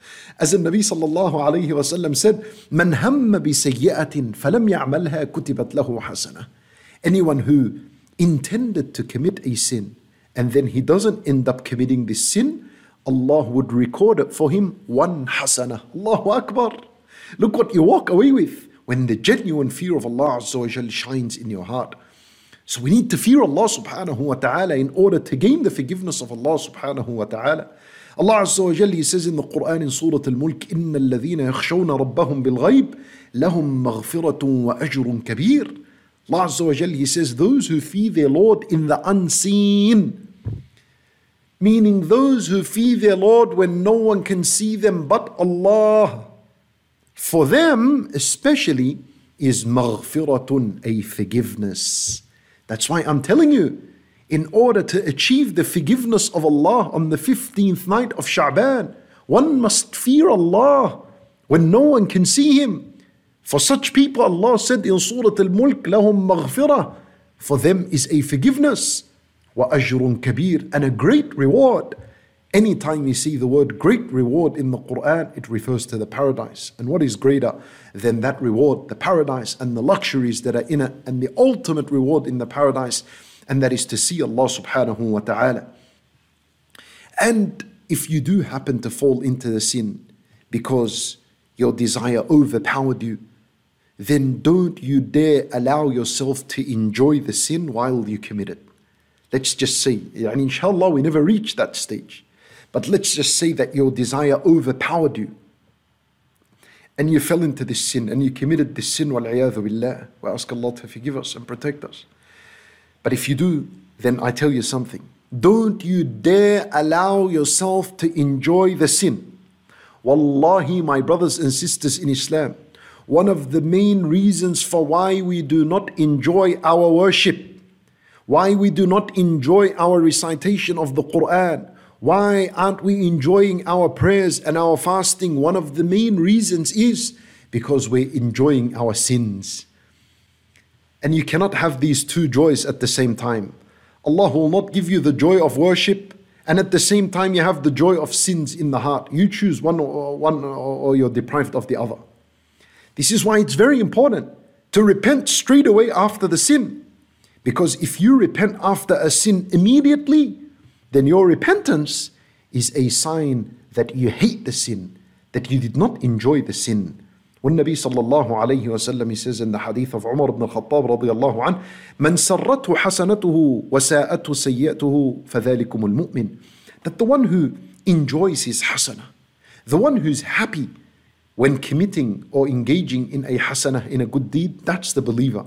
As the Nabi sallallahu alayhi wa sallam said, "Man hamma bi sayyi'atin falam ya'malha kutibat lahu hasana." Anyone who intended to commit a sin and then he doesn't end up committing this sin, Allah would record it for him one hasana. Allahu Akbar. Look what you walk away with when the genuine fear of Allah Azza wa Jal shines in your heart. So we need to fear Allah subhanahu wa ta'ala in order to gain the forgiveness of Allah subhanahu wa ta'ala. Allah Azza wa Jal, He says in the Quran in Surah Al-Mulk, إِنَّ الَّذِينَ يَخْشَوْنَ رَبَّهُم بِالْغَيْبِ لَهُم مَغْفِرَةٌ وَأَجْرٌ كَبِيرٌ. Allah Azza wa Jal, He says, those who fear their Lord in the unseen, meaning those who fear their Lord when no one can see them but Allah, for them especially is maghfiratun, a forgiveness. That's why I'm telling you, in order to achieve the forgiveness of Allah on the fifteenth night of Sha'ban, one must fear Allah when no one can see Him. For such people, Allah said in Surah Al-Mulk, lahum maghfirah, for them is a forgiveness, wa ajrun kabir, and a great reward. Anytime you see the word great reward in the Quran, it refers to the paradise. And what is greater than that reward? The paradise and the luxuries that are in it, and the ultimate reward in the paradise, and that is to see Allah subhanahu wa ta'ala. And if you do happen to fall into the sin because your desire overpowered you, then don't you dare allow yourself to enjoy the sin while you commit it. Let's just say, yani inshallah we never reach that stage. But let's just say that your desire overpowered you and you fell into this sin and you committed this sin, wal-'iyadhu billah. We ask Allah to forgive us and protect us. But if you do, then I tell you something. Don't you dare allow yourself to enjoy the sin. Wallahi, my brothers and sisters in Islam, one of the main reasons for why we do not enjoy our worship, why we do not enjoy our recitation of the Quran, why aren't we enjoying our prayers and our fasting? One of the main reasons is because we're enjoying our sins. And you cannot have these two joys at the same time. Allah will not give you the joy of worship and at the same time you have the joy of sins in the heart. You choose one or, one or you're deprived of the other. This is why it's very important to repent straight away after the sin. Because if you repent after a sin immediately, then your repentance is a sign that you hate the sin, that you did not enjoy the sin. When Nabi sallallahu alayhi wa sallam, he says in the hadith of Umar ibn al-Khattab radiyallahu anh, "Man sarrathu hasanatuhu wa sa'atu sayyatuhu fadhalikum al-mu'min." That the one who enjoys his hasanah, the one who's happy when committing or engaging in a hasanah, in a good deed, that's the believer.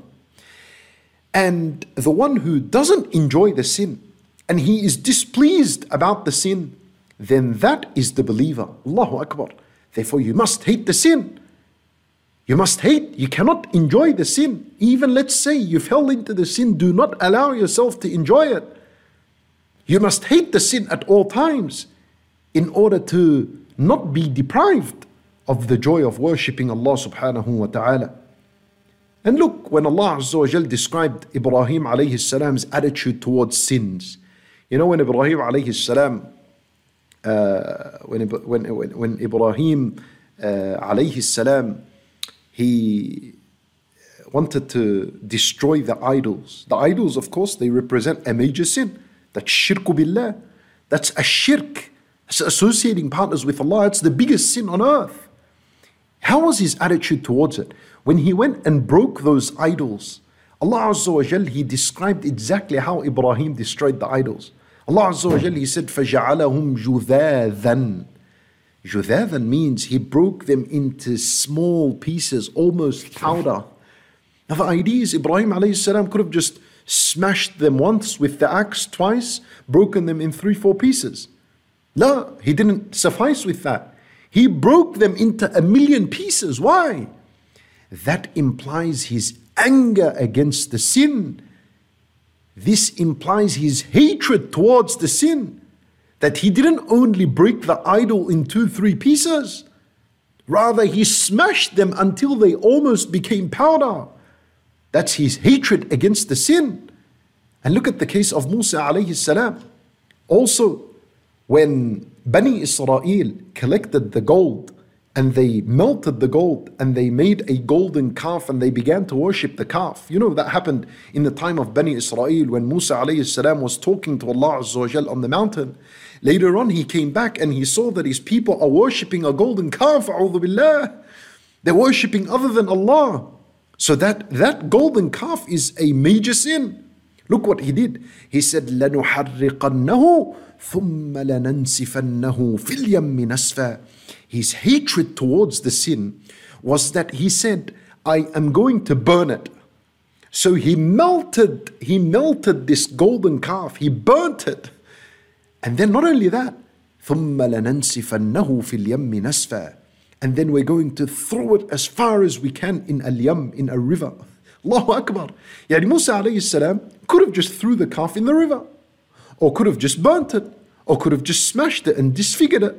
And the one who doesn't enjoy the sin, and he is displeased about the sin, then that is the believer. Allahu Akbar. Therefore you must hate the sin. You must hate, you cannot enjoy the sin. Even let's say you fell into the sin, do not allow yourself to enjoy it. You must hate the sin at all times in order to not be deprived of the joy of worshipping Allah subhanahu wa ta'ala. And look, when Allah Azza wa Jal described Ibrahim alayhi salam's attitude towards sins, you know, when Ibrahim alayhi salam, uh, when, when, when, when Ibrahim uh, alayhi salam, he wanted to destroy the idols. The idols, of course, they represent a major sin. That's shirku billah. That's a shirk. That's associating partners with Allah. It's the biggest sin on earth. How was his attitude towards it? When he went and broke those idols, Allah Azza wa Jal, He described exactly how Ibrahim destroyed the idols. Allah Azza wa Jal, He said, فَجَعَلَهُمْ جُذَاذًا. Judhavan means he broke them into small pieces, almost powder. Now the idea is Ibrahim alayhi salam could have just smashed them once with the axe, twice, broken them in three, four pieces. No, he didn't suffice with that. He broke them into a million pieces. Why? That implies his anger against the sin. This implies his hatred towards the sin. That he didn't only break the idol in two, three pieces. Rather, he smashed them until they almost became powder. That's his hatred against the sin. And look at the case of Musa alayhi salam. Also, when Bani Israel collected the gold and they melted the gold and they made a golden calf and they began to worship the calf. You know, that happened in the time of Bani Israel when Musa alayhi salam was talking to Allah Azza wa Jal on the mountain. Later on, he came back and he saw that his people are worshipping a golden calf. A'udhu billah. They're worshipping other than Allah. So that, that golden calf is a major sin. Look what he did. He said, لَنُحَرِّقَنَّهُ ثُمَّ لَنَنْسِفَنَّهُ فِي الْيَمِّ نَسْفًا. His hatred towards the sin was that he said, I am going to burn it. So he melted, he melted this golden calf, he burnt it. And then not only that, ثُمَّ لَنَنْسِفَنَّهُ فِي الْيَمِّ نَسْفًا. And then we're going to throw it as far as we can in al-yam, in a river. Allahu Akbar. Yani Musa alayhi salam could have just threw the calf in the river, or could have just burnt it, or could have just smashed it and disfigured it.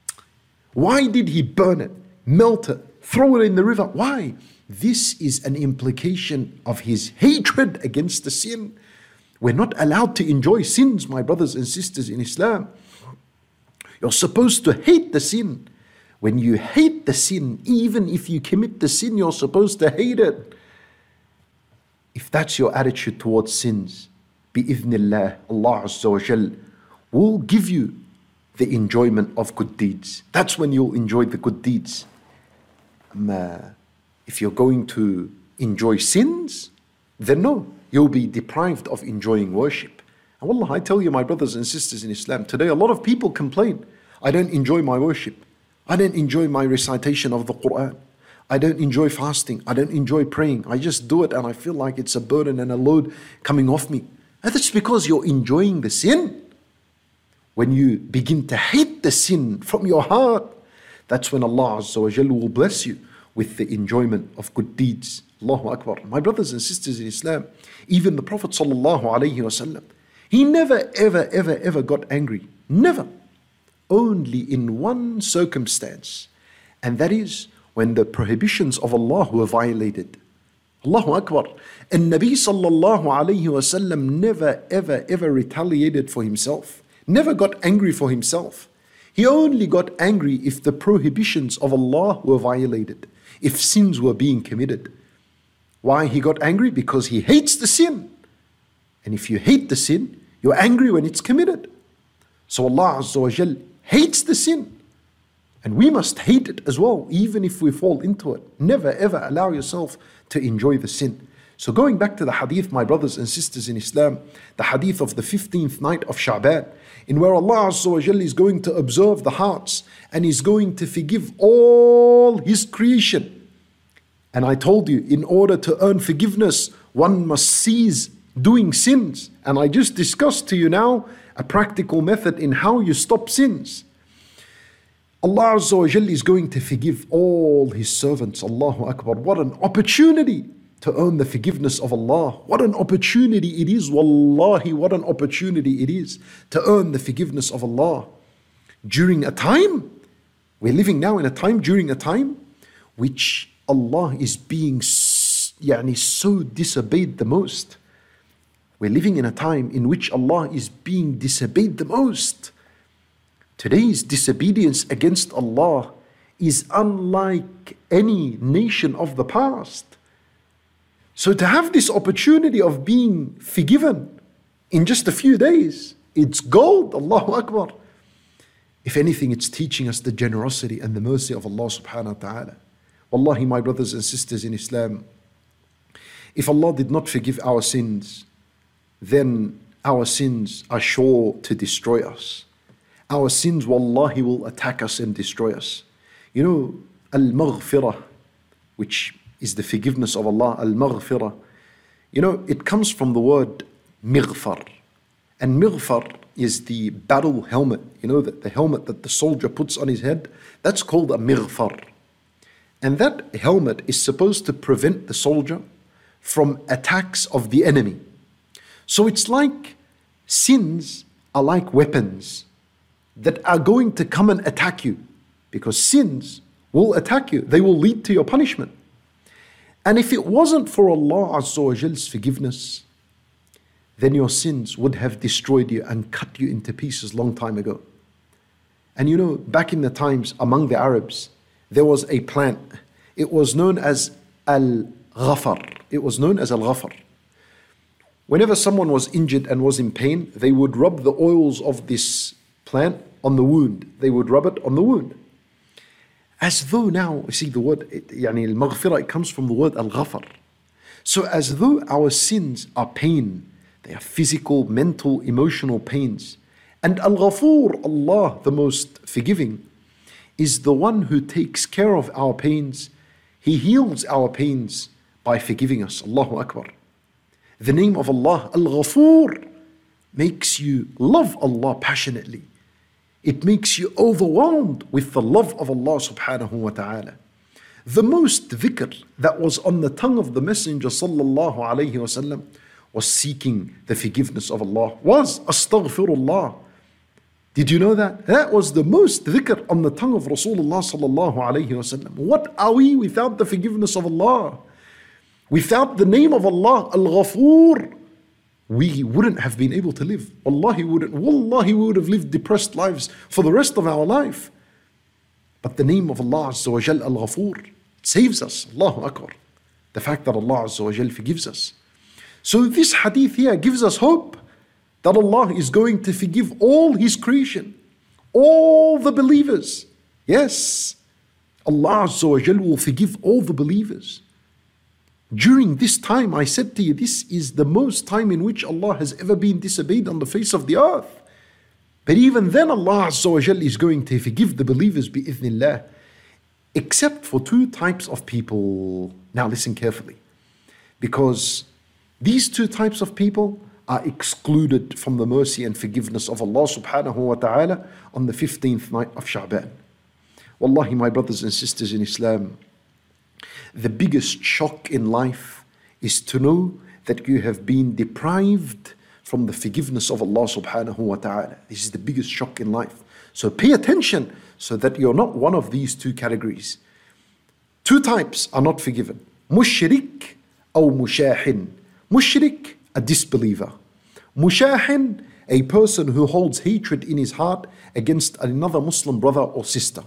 Why did he burn it, melt it, throw it in the river? Why? This is an implication of his hatred against the sin. We're not allowed to enjoy sins, my brothers and sisters in Islam. You're supposed to hate the sin. When you hate the sin, even if you commit the sin, you're supposed to hate it. If that's your attitude towards sins, bi'idhnillah, Allah Azza wa Jal will give you the enjoyment of good deeds. That's when you'll enjoy the good deeds. Um, uh, if you're going to enjoy sins, then no, you'll be deprived of enjoying worship. And wallah, I tell you, my brothers and sisters in Islam, today a lot of people complain, I don't enjoy my worship. I don't enjoy my recitation of the Quran. I don't enjoy fasting. I don't enjoy praying. I just do it and I feel like it's a burden and a load coming off me. And that's because you're enjoying the sin. When you begin to hate the sin from your heart, that's when Allah Azza wa Jalla will bless you with the enjoyment of good deeds. Allahu Akbar. My brothers and sisters in Islam, even the Prophet Sallallahu Alaihi Wasallam, he never, ever, ever, ever got angry. Never. Only in one circumstance. And that is when the prohibitions of Allah were violated. Allahu Akbar. And Nabi Sallallahu Alaihi Wasallam never, ever, ever retaliated for himself. Never got angry for himself. He only got angry if the prohibitions of Allah were violated, if sins were being committed. Why he got angry? Because he hates the sin. And if you hate the sin, you're angry when it's committed. So Allah Azza wa Jal hates the sin. And we must hate it as well, even if we fall into it. Never ever allow yourself to enjoy the sin. So going back to the hadith, my brothers and sisters in Islam, the hadith of the fifteenth night of Sha'ban, in where Allah Azza wa Jalla is going to observe the hearts and is going to forgive all His creation. And I told you, in order to earn forgiveness, one must cease doing sins. And I just discussed to you now a practical method in how you stop sins. Allah Azza wa Jalla is going to forgive all His servants. Allahu Akbar. What an opportunity to earn the forgiveness of Allah. What an opportunity it is. Wallahi, what an opportunity it is to earn the forgiveness of Allah. During a time, we're living now in a time, during a time, which Allah is being yani, so disobeyed the most. We're living in a time in which Allah is being disobeyed the most. Today's disobedience against Allah is unlike any nation of the past. So to have this opportunity of being forgiven in just a few days, it's gold. Allahu Akbar. If anything, it's teaching us the generosity and the mercy of Allah subhanahu wa ta'ala. Wallahi, my brothers and sisters in Islam, if Allah did not forgive our sins, then our sins are sure to destroy us. Our sins, wallahi, will attack us and destroy us. You know, al-maghfirah, which is the forgiveness of Allah, al-maghfirah. You know, it comes from the word mighfar. And mighfar is the battle helmet. You know, the, the helmet that the soldier puts on his head. That's called a mighfar. And that helmet is supposed to prevent the soldier from attacks of the enemy. So it's like sins are like weapons that are going to come and attack you, because sins will attack you. They will lead to your punishment. And if it wasn't for Allah Azza wa Jal's forgiveness, then your sins would have destroyed you and cut you into pieces long time ago. And you know, back in the times among the Arabs, there was a plant. It was known as al-ghafar. It was known as al-ghafar. Whenever someone was injured and was in pain, they would rub the oils of this plant on the wound. They would rub it on the wound. As though now, you see the word, يعني al-maghfirah, it comes from the word al-ghafar. So as though our sins are pain, they are physical, mental, emotional pains. And al-Ghafur, Allah, the most forgiving, is the one who takes care of our pains. He heals our pains by forgiving us. Allahu Akbar. The name of Allah, Al-Ghafur, makes you love Allah passionately. It makes you overwhelmed with the love of Allah subhanahu wa ta'ala. The most dhikr that was on the tongue of the Messenger sallallahu alayhi wasallam was seeking the forgiveness of Allah, was astaghfirullah. Did you know that? That was the most dhikr on the tongue of Rasulullah sallallahu alayhi wasallam. What are we without the forgiveness of Allah? Without the name of Allah, Al-Ghafur, we wouldn't have been able to live. Wallahi, we wouldn't. Wallahi, we would have lived depressed lives for the rest of our life. But the name of Allah Azza wa Jal, Al-Ghafur, saves us. Allahu Akbar. The fact that Allah Azza wa Jal forgives us. So this hadith here gives us hope that Allah is going to forgive all His creation, all the believers. Yes, Allah Azza wa Jal will forgive all the believers. During this time, I said to you, this is the most time in which Allah has ever been disobeyed on the face of the earth. But even then, Allah Azza wa Jal is going to forgive the believers bi-idhnillah, except for two types of people. Now listen carefully, because these two types of people are excluded from the mercy and forgiveness of Allah subhanahu wa ta'ala on the fifteenth night of Sha'ban. Wallahi, my brothers and sisters in Islam, the biggest shock in life is to know that you have been deprived from the forgiveness of Allah subhanahu wa ta'ala. This is the biggest shock in life. So pay attention so that you're not one of these two categories. Two types are not forgiven. Mushrik or mushahin. Mushrik, a disbeliever. Mushahin, a person who holds hatred in his heart against another Muslim brother or sister.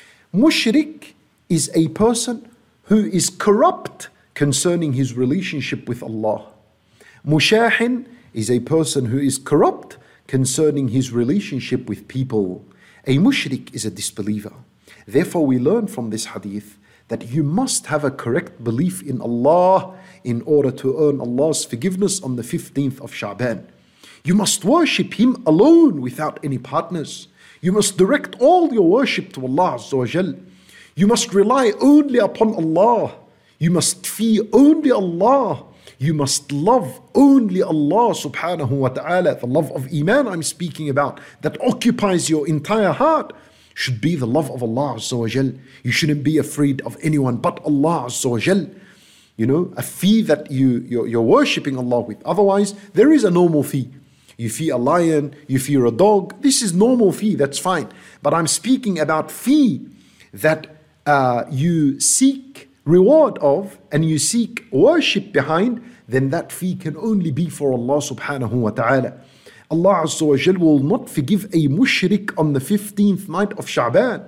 Mushrik is a person who is corrupt concerning his relationship with Allah. Mushahin is a person who is corrupt concerning his relationship with people. A mushrik is a disbeliever. Therefore, we learn from this hadith that you must have a correct belief in Allah in order to earn Allah's forgiveness on the fifteenth of Sha'ban. You must worship Him alone without any partners. You must direct all your worship to Allah Azza wa Jal. You must rely only upon Allah. You must fear only Allah. You must love only Allah subhanahu wa ta'ala. The love of Iman I'm speaking about, that occupies your entire heart, should be the love of Allah Azza wa Jal. You shouldn't be afraid of anyone but Allah Azza wa Jal. You know, a fee that you, you're, you're worshipping Allah with. Otherwise, there is a normal fee. You fear a lion, you fear a dog. This is normal fee, that's fine. But I'm speaking about fee that uh, you seek reward of and you seek worship behind, then that fee can only be for Allah subhanahu wa ta'ala. Allah Azza wa Jal will not forgive a mushrik on the fifteenth night of Sha'ban.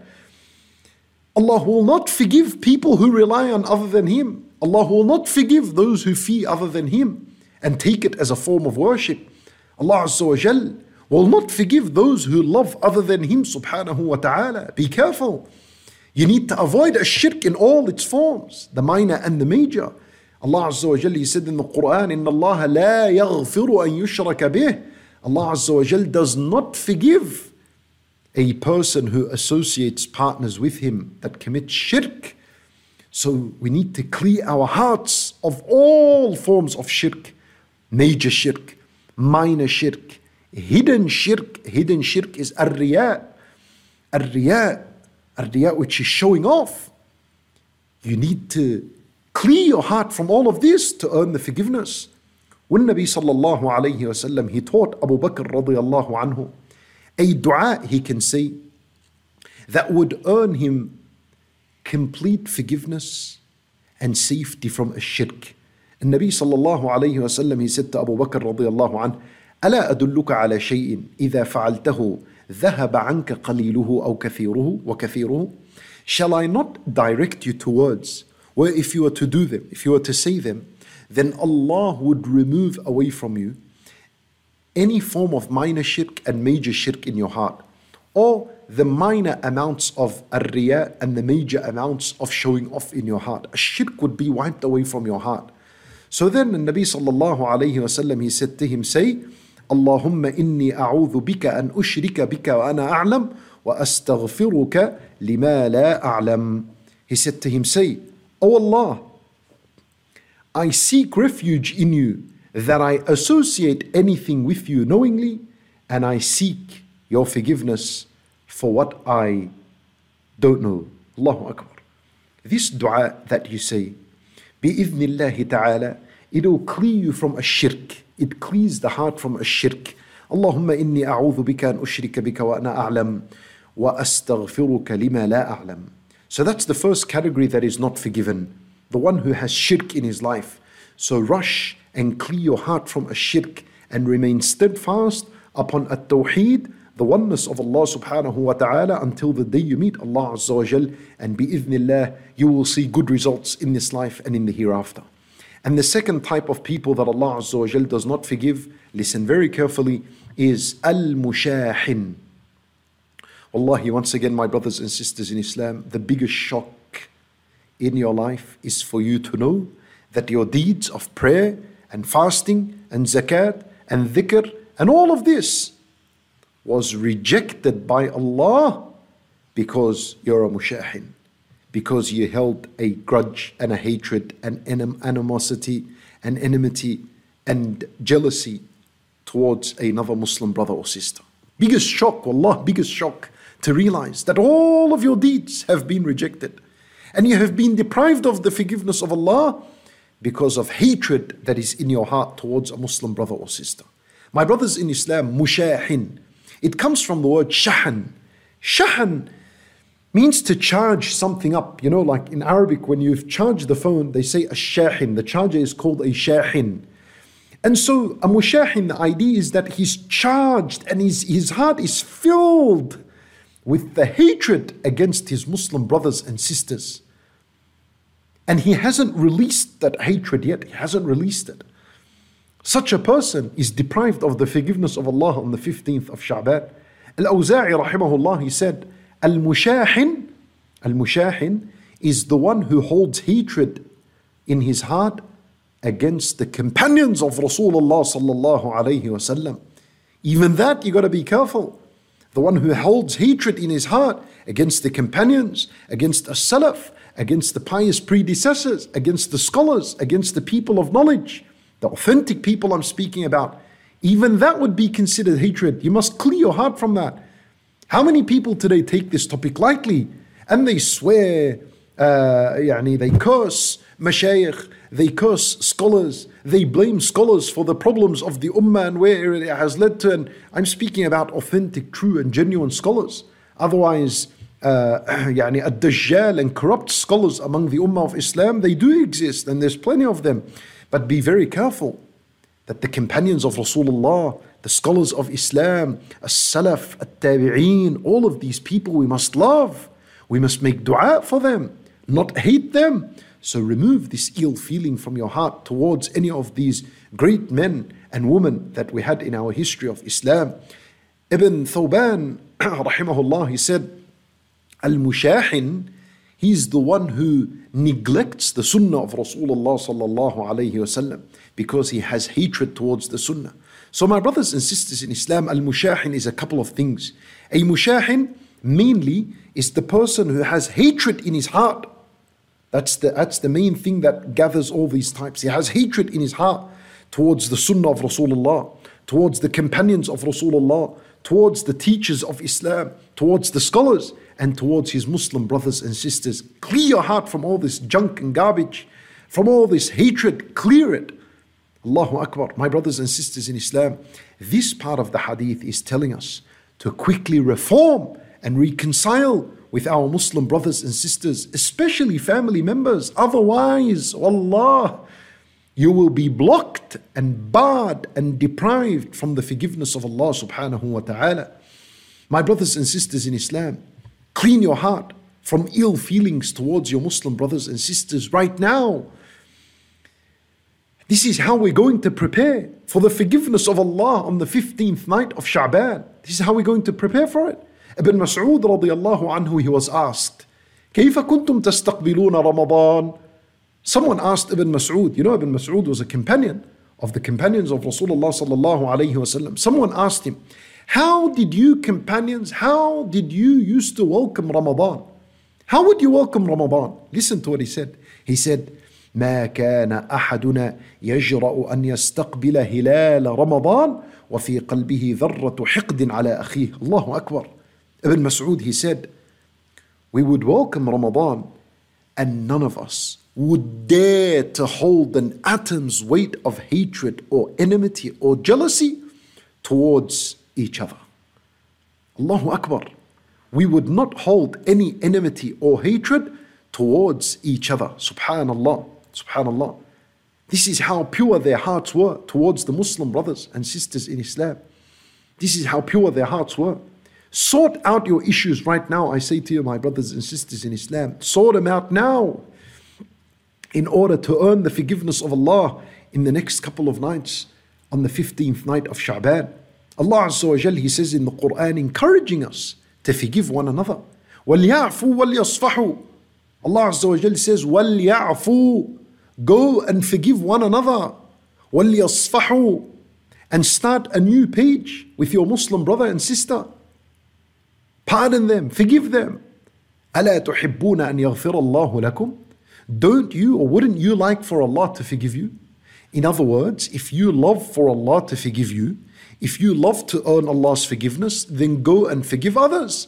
Allah will not forgive people who rely on other than Him. Allah will not forgive those who fear other than Him and take it as a form of worship. Allah Azza wa Jal will not forgive those who love other than Him subhanahu wa ta'ala. Be careful. You need to avoid a shirk in all its forms, the minor and the major. Allah Azza wa Jal, He said in the Quran, إِنَّ اللَّهَ لَا يَغْفِرُ أَن يُشْرَكَ بِهِ. Allah Azza wa Jal does not forgive a person who associates partners with Him, that commits shirk. So we need to clear our hearts of all forms of shirk. Major shirk, minor shirk, hidden shirk. Hidden shirk is ar-riya. Ar-riya, ar-riya which is showing off. You need to clear your heart from all of this to earn the forgiveness. When Nabi sallallahu alayhi wa sallam, he taught Abu Bakr radiyallahu anhu a dua he can say that would earn him complete forgiveness and safety from a shirk. And Nabi sallallahu alayhi wa sallam, he said to Abu Bakr radiyallahu anhu, ألا أدلك على شيء إذا فعلته ذهب عنك قليله أو كثيره وكثيره. Shall I not direct you to words where if you were to do them, if you were to say them, then Allah would remove away from you any form of minor shirk and major shirk in your heart, or the minor amounts of ar-riya and the major amounts of showing off in your heart. A shirk would be wiped away from your heart. So then the Nabi sallallahu alayhi wa sallam, he said to him, say, Allahumma inni a'udhu bika an ushrika bika wa ana a'lam wa astaghfiruka lima la a'lam. He said to him, say, O Allah, I seek refuge in you that I associate anything with you knowingly, and I seek your forgiveness for what I don't know. Allahu Akbar. This dua that you say, bi'idhnillahi ta'ala, it will clear you from a shirk. It clears the heart from a shirk. Allahumma inni a'udhu bika an ushrika bika wa ana a'lam wa astaghfiruka lima la a'lam. So that's the first category that is not forgiven. The one who has shirk in his life. So rush and clear your heart from a shirk and remain steadfast upon at-tawheed, the oneness of Allah subhanahu wa ta'ala, until the day you meet Allah azza wa jal, and bi'idhnillah you will see good results in this life and in the hereafter. And the second type of people that Allah azza wa jal does not forgive, listen very carefully, is al-mushahin. Wallahi, once again, my brothers and sisters in Islam, the biggest shock in your life is for you to know that your deeds of prayer and fasting and zakat and dhikr and all of this was rejected by Allah because you're a mushahin, because you held a grudge and a hatred and anim- animosity and enmity and jealousy towards another Muslim brother or sister. Biggest shock, wallah, biggest shock to realize that all of your deeds have been rejected and you have been deprived of the forgiveness of Allah because of hatred that is in your heart towards a Muslim brother or sister. My brothers in Islam, mushahin, it comes from the word shahan. Shahan means to charge something up. You know, like in Arabic, when you've charged the phone, they say a shahin. The charger is called a shahin. And so a mushahin, the idea is that he's charged and his, his heart is filled with the hatred against his Muslim brothers and sisters. And he hasn't released that hatred yet. He hasn't released it. Such a person is deprived of the forgiveness of Allah on the fifteenth of Sha'ban. Al-Awza'i rahimahullah, he said, Al-Mushahin, Al-Mushahin is the one who holds hatred in his heart against the companions of Rasulullah sallallahu alayhi wasallam. Even that, you got to be careful. The one who holds hatred in his heart against the companions, against the Salaf, against the pious predecessors, against the scholars, against the people of knowledge, the authentic people I'm speaking about, even that would be considered hatred. You must clear your heart from that. How many people today take this topic lightly and they swear, uh, يعني, they curse mashayikh, they curse scholars, they blame scholars for the problems of the ummah and where it has led to. And I'm speaking about authentic, true and genuine scholars. Otherwise, uh, يعني, ad-dajjal and corrupt scholars among the ummah of Islam, they do exist and there's plenty of them. But be very careful that the companions of Rasulullah, the scholars of Islam, as-salaf, at-tabi'een, all of these people we must love. We must make dua for them, not hate them. So remove this ill feeling from your heart towards any of these great men and women that we had in our history of Islam. Ibn Thawban, rahimahullah, he said, Al-Mushahin, he's the one who neglects the sunnah of Rasulullah sallallahu alayhi wasallam because he has hatred towards the sunnah. So my brothers and sisters in Islam, Al-Mushahin is a couple of things. A Mushahin mainly is the person who has hatred in his heart. That's the, that's the main thing that gathers all these types. He has hatred in his heart towards the sunnah of Rasulullah, towards the companions of Rasulullah, towards the teachers of Islam, towards the scholars, and towards his Muslim brothers and sisters. Clear your heart from all this junk and garbage, from all this hatred, clear it. Allahu Akbar. My brothers and sisters in Islam, this part of the hadith is telling us to quickly reform and reconcile with our Muslim brothers and sisters, especially family members. Otherwise, wallah, you will be blocked and barred and deprived from the forgiveness of Allah subhanahu wa ta'ala. My brothers and sisters in Islam, clean your heart from ill feelings towards your Muslim brothers and sisters right now. This is how we're going to prepare for the forgiveness of Allah on the fifteenth night of Sha'ban. This is how we're going to prepare for it. Ibn Mas'ud radiyallahu anhu, he was asked, كيف كنتم تستقبلون رمضان? Someone asked Ibn Mas'ud, you know Ibn Mas'ud was a companion of the companions of Rasulullah sallallahu alayhi wasallam. Someone asked him, how did you companions, how did you used to welcome Ramadan? How would you welcome Ramadan? Listen to what he said. He said, ما كان أحدنا يجرأ أن يستقبل هلال رمضان وفي قلبه ذرة حقد على أخيه. Allahu Akbar. Ibn Mas'ud, he said, we would welcome Ramadan and none of us would dare to hold an atom's weight of hatred or enmity or jealousy towards each other. Allahu Akbar. We would not hold any enmity or hatred towards each other. Subhanallah. Subhanallah. This is how pure their hearts were towards the Muslim brothers and sisters in Islam. This is how pure their hearts were. Sort out your issues right now, I say to you, my brothers and sisters in Islam. Sort them out now in order to earn the forgiveness of Allah in the next couple of nights on the fifteenth night of Sha'ban. Allah Azza wa Jal, He says in the Quran, encouraging us to forgive one another. وَلْيَعْفُوا وَلْيَصْفَحُوا. Allah Azza wa Jal says, وَلْيَعْفُوا. Go and forgive one another. وَلْيَصْفَحُوا. And start a new page with your Muslim brother and sister. Pardon them, forgive them. أَلَا تُحِبُّونَ أَنْ يَغْفِرَ اللَّهُ لَكُمْ. Don't you or wouldn't you like for Allah to forgive you? In other words, if you love for Allah to forgive you, if you love to earn Allah's forgiveness, then go and forgive others.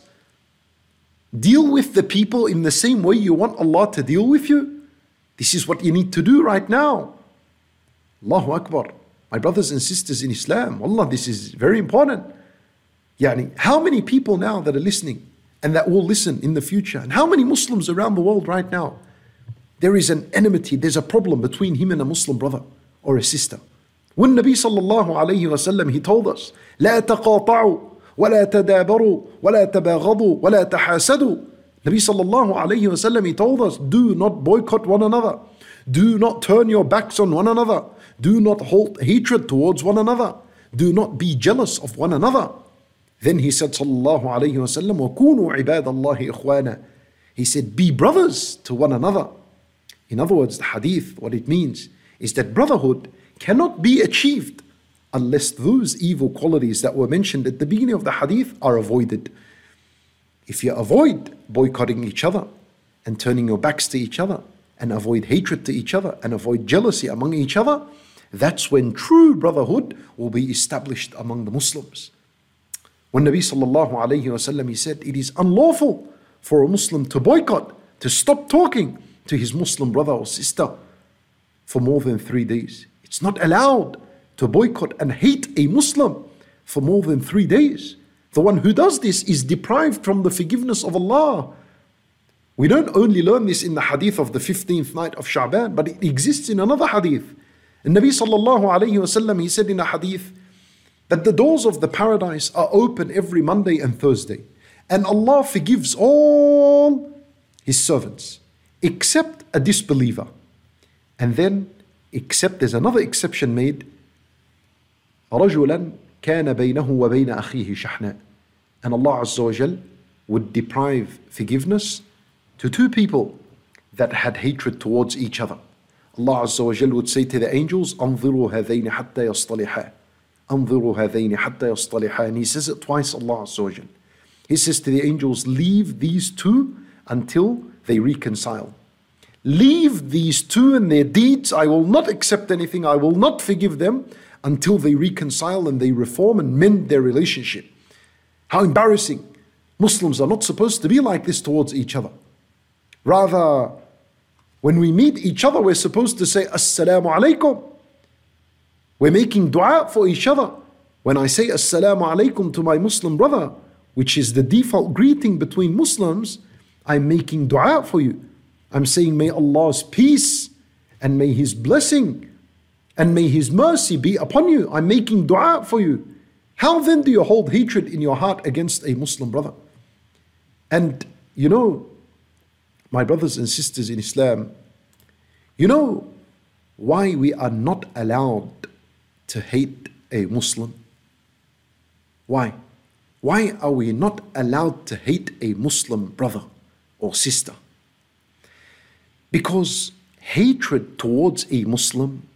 Deal with the people in the same way you want Allah to deal with you. This is what you need to do right now. Allahu Akbar. My brothers and sisters in Islam, wallah, this is very important. Yani, how many people now that are listening and that will listen in the future, and how many Muslims around the world right now, there is an enmity, there's a problem between him and a Muslim brother or a sister. When Nabi sallallahu alayhi wa sallam, he told us, لا تقاطعوا ولا تدابروا ولا تباغضوا ولا تحاسدوا. Nabi sallallahu alayhi wa sallam, he told us, do not boycott one another. Do not turn your backs on one another. Do not hold hatred towards one another. Do not be jealous of one another. Then he said, sallallahu alayhi wa sallam, وَكُونُوا عِبَادَ اللَّهِ إِخْوَانًا. He said, be brothers to one another. In other words, the hadith, what it means is that brotherhood cannot be achieved unless those evil qualities that were mentioned at the beginning of the hadith are avoided. If you avoid boycotting each other and turning your backs to each other and avoid hatred to each other and avoid jealousy among each other, that's when true brotherhood will be established among the Muslims. When Nabi sallallahu alayhi wa sallam, he said, it is unlawful for a Muslim to boycott, to stop talking to his Muslim brother or sister for more than three days. It's not allowed to boycott and hate a Muslim for more than three days. The one who does this is deprived from the forgiveness of Allah. We don't only learn this in the hadith of the fifteenth night of Sha'ban, but it exists in another hadith. And Nabi sallallahu alayhi wa sallam, he said in a hadith that the doors of the paradise are open every Monday and Thursday. And Allah forgives all His servants, except a disbeliever. And then, except there's another exception made, رَجُلًا كَانَ بَيْنَهُ وَبَيْنَ أَخِيهِ شَحْنَاء. And Allah Azza wa Jal would deprive forgiveness to two people that had hatred towards each other. Allah Azza wa Jal would say to the angels, أَنظِرُوا هَذَيْنِ حَتَّى يَصْطَلِحَا. أَنظِرُوا هَذَيْنِ حَتَّى يَصْطَلِحَا. And He says it twice, Allah Azza wa Jal. He says to the angels, leave these two until they reconcile. Leave these two and their deeds. I will not accept anything. I will not forgive them until they reconcile and they reform and mend their relationship. How embarrassing. Muslims are not supposed to be like this towards each other. Rather, when we meet each other, we're supposed to say, Assalamu alaikum. We're making dua for each other. When I say Assalamu alaikum to my Muslim brother, which is the default greeting between Muslims, I'm making dua for you. I'm saying, may Allah's peace and may His blessing and may His mercy be upon you. I'm making dua for you. How then do you hold hatred in your heart against a Muslim brother? And you know, my brothers and sisters in Islam, you know why we are not allowed to hate a Muslim? Why? Why are we not allowed to hate a Muslim brother or sister? Because hatred towards a Muslim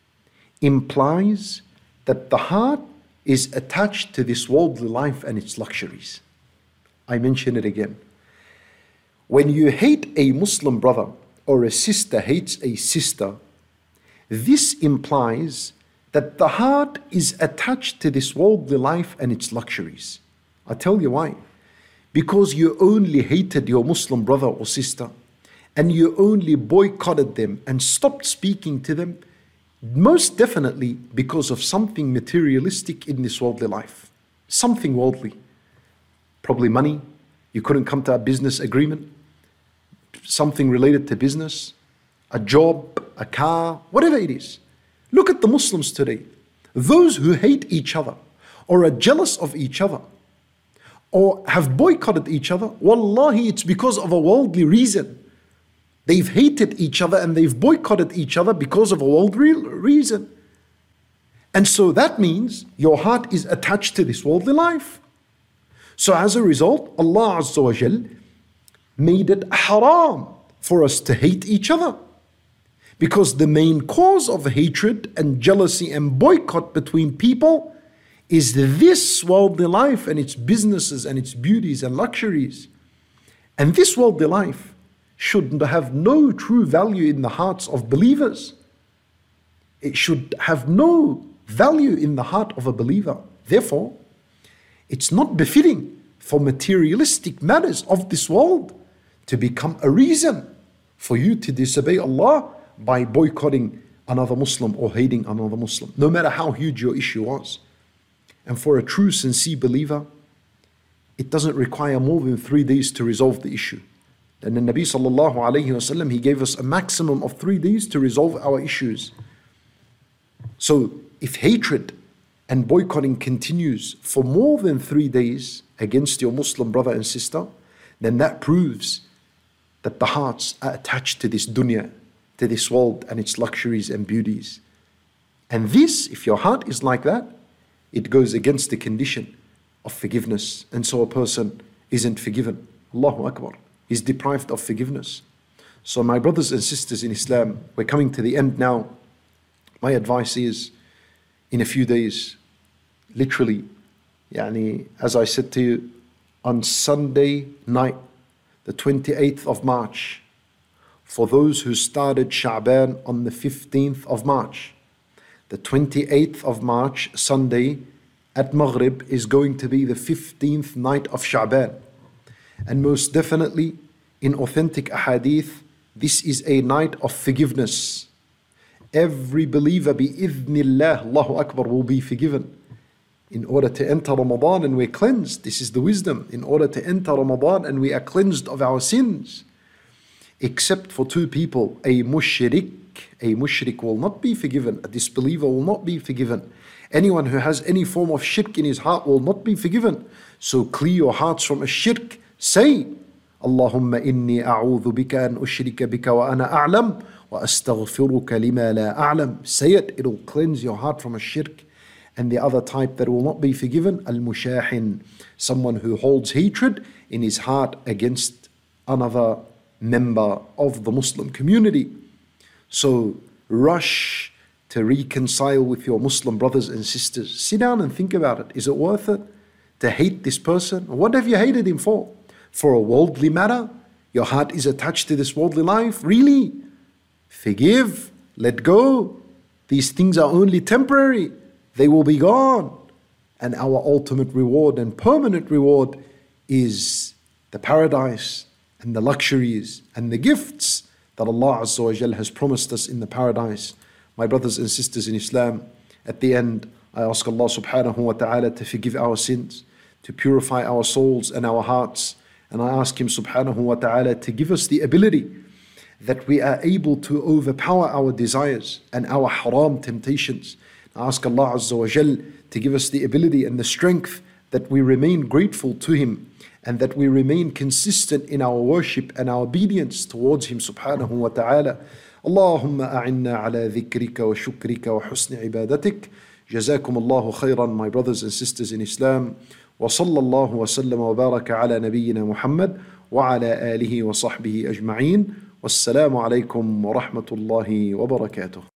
implies that the heart is attached to this worldly life and its luxuries. I mention it again. When you hate a Muslim brother or a sister hates a sister, this implies that the heart is attached to this worldly life and its luxuries. I tell you why. Because you only hated your Muslim brother or sister, and you only boycotted them and stopped speaking to them, most definitely because of something materialistic in this worldly life. Something worldly. Probably money. You couldn't come to a business agreement. Something related to business. A job, a car, whatever it is. Look at the Muslims today. Those who hate each other or are jealous of each other or have boycotted each other, wallahi, it's because of a worldly reason. They've hated each other and they've boycotted each other because of a worldly reason. And so that means your heart is attached to this worldly life. So as a result, Allah Azza wa Jal made it haram for us to hate each other. Because the main cause of hatred and jealousy and boycott between people is this worldly life and its businesses and its beauties and luxuries. And this worldly life should have no true value in the hearts of believers. It should have no value in the heart of a believer. Therefore, it's not befitting for materialistic matters of this world to become a reason for you to disobey Allah by boycotting another Muslim or hating another Muslim, no matter how huge your issue was. And for a true, sincere believer, it doesn't require more than three days to resolve the issue. And the Nabi sallallahu alayhi wasallam, he gave us a maximum of three days to resolve our issues. So if hatred and boycotting continues for more than three days against your Muslim brother and sister, then that proves that the hearts are attached to this dunya, to this world and its luxuries and beauties. And this, if your heart is like that, it goes against the condition of forgiveness. And so a person isn't forgiven. Allahu Akbar. Is deprived of forgiveness. So my brothers and sisters in Islam, we're coming to the end now. My advice is, in a few days, literally, yani, as I said to you, on Sunday night, the twenty-eighth of March, for those who started Sha'ban on the fifteenth of March, the twenty-eighth of March, Sunday, at Maghrib, is going to be the fifteenth night of Sha'ban. And most definitely, in authentic ahadith, this is a night of forgiveness. Every believer, bi-idhnillah, Allahu Akbar, will be forgiven. In order to enter Ramadan and we're cleansed, this is the wisdom. In order to enter Ramadan and we are cleansed of our sins. Except for two people, a mushrik. A mushrik will not be forgiven. A disbeliever will not be forgiven. Anyone who has any form of shirk in his heart will not be forgiven. So clear your hearts from a shirk. Say, Allahumma inni a'udhu bika an ushrika bika wa ana a'lam wa astaghfiruka lima la a'lam. Say it, it will cleanse your heart from a shirk. And the other type that will not be forgiven, al-mushahin, someone who holds hatred in his heart against another member of the Muslim community. So rush to reconcile with your Muslim brothers and sisters. Sit down and think about it. Is it worth it to hate this person? What have you hated him for? For a worldly matter? Your heart is attached to this worldly life? Really? Forgive. Let go. These things are only temporary. They will be gone. And our ultimate reward and permanent reward is the paradise and the luxuries and the gifts that Allah Azza wa Jal has promised us in the paradise. My brothers and sisters in Islam, at the end, I ask Allah subhanahu wa ta'ala to forgive our sins, to purify our souls and our hearts. And I ask Him subhanahu wa ta'ala to give us the ability that we are able to overpower our desires and our haram temptations. I ask Allah Azza wa Jal to give us the ability and the strength that we remain grateful to Him and that we remain consistent in our worship and our obedience towards Him subhanahu wa ta'ala. Allahumma a'inna ala dhikrika wa shukrika wa husni ibadatik. Jazakum Allahu khairan, my brothers and sisters in Islam. Wa sallallahu wa sallam wa baraka ala nabiyyina Muhammad wa ala alihi wa sahbihi ajma'een. Wassalamu alaikum wa rahmatullahi wa barakatuh.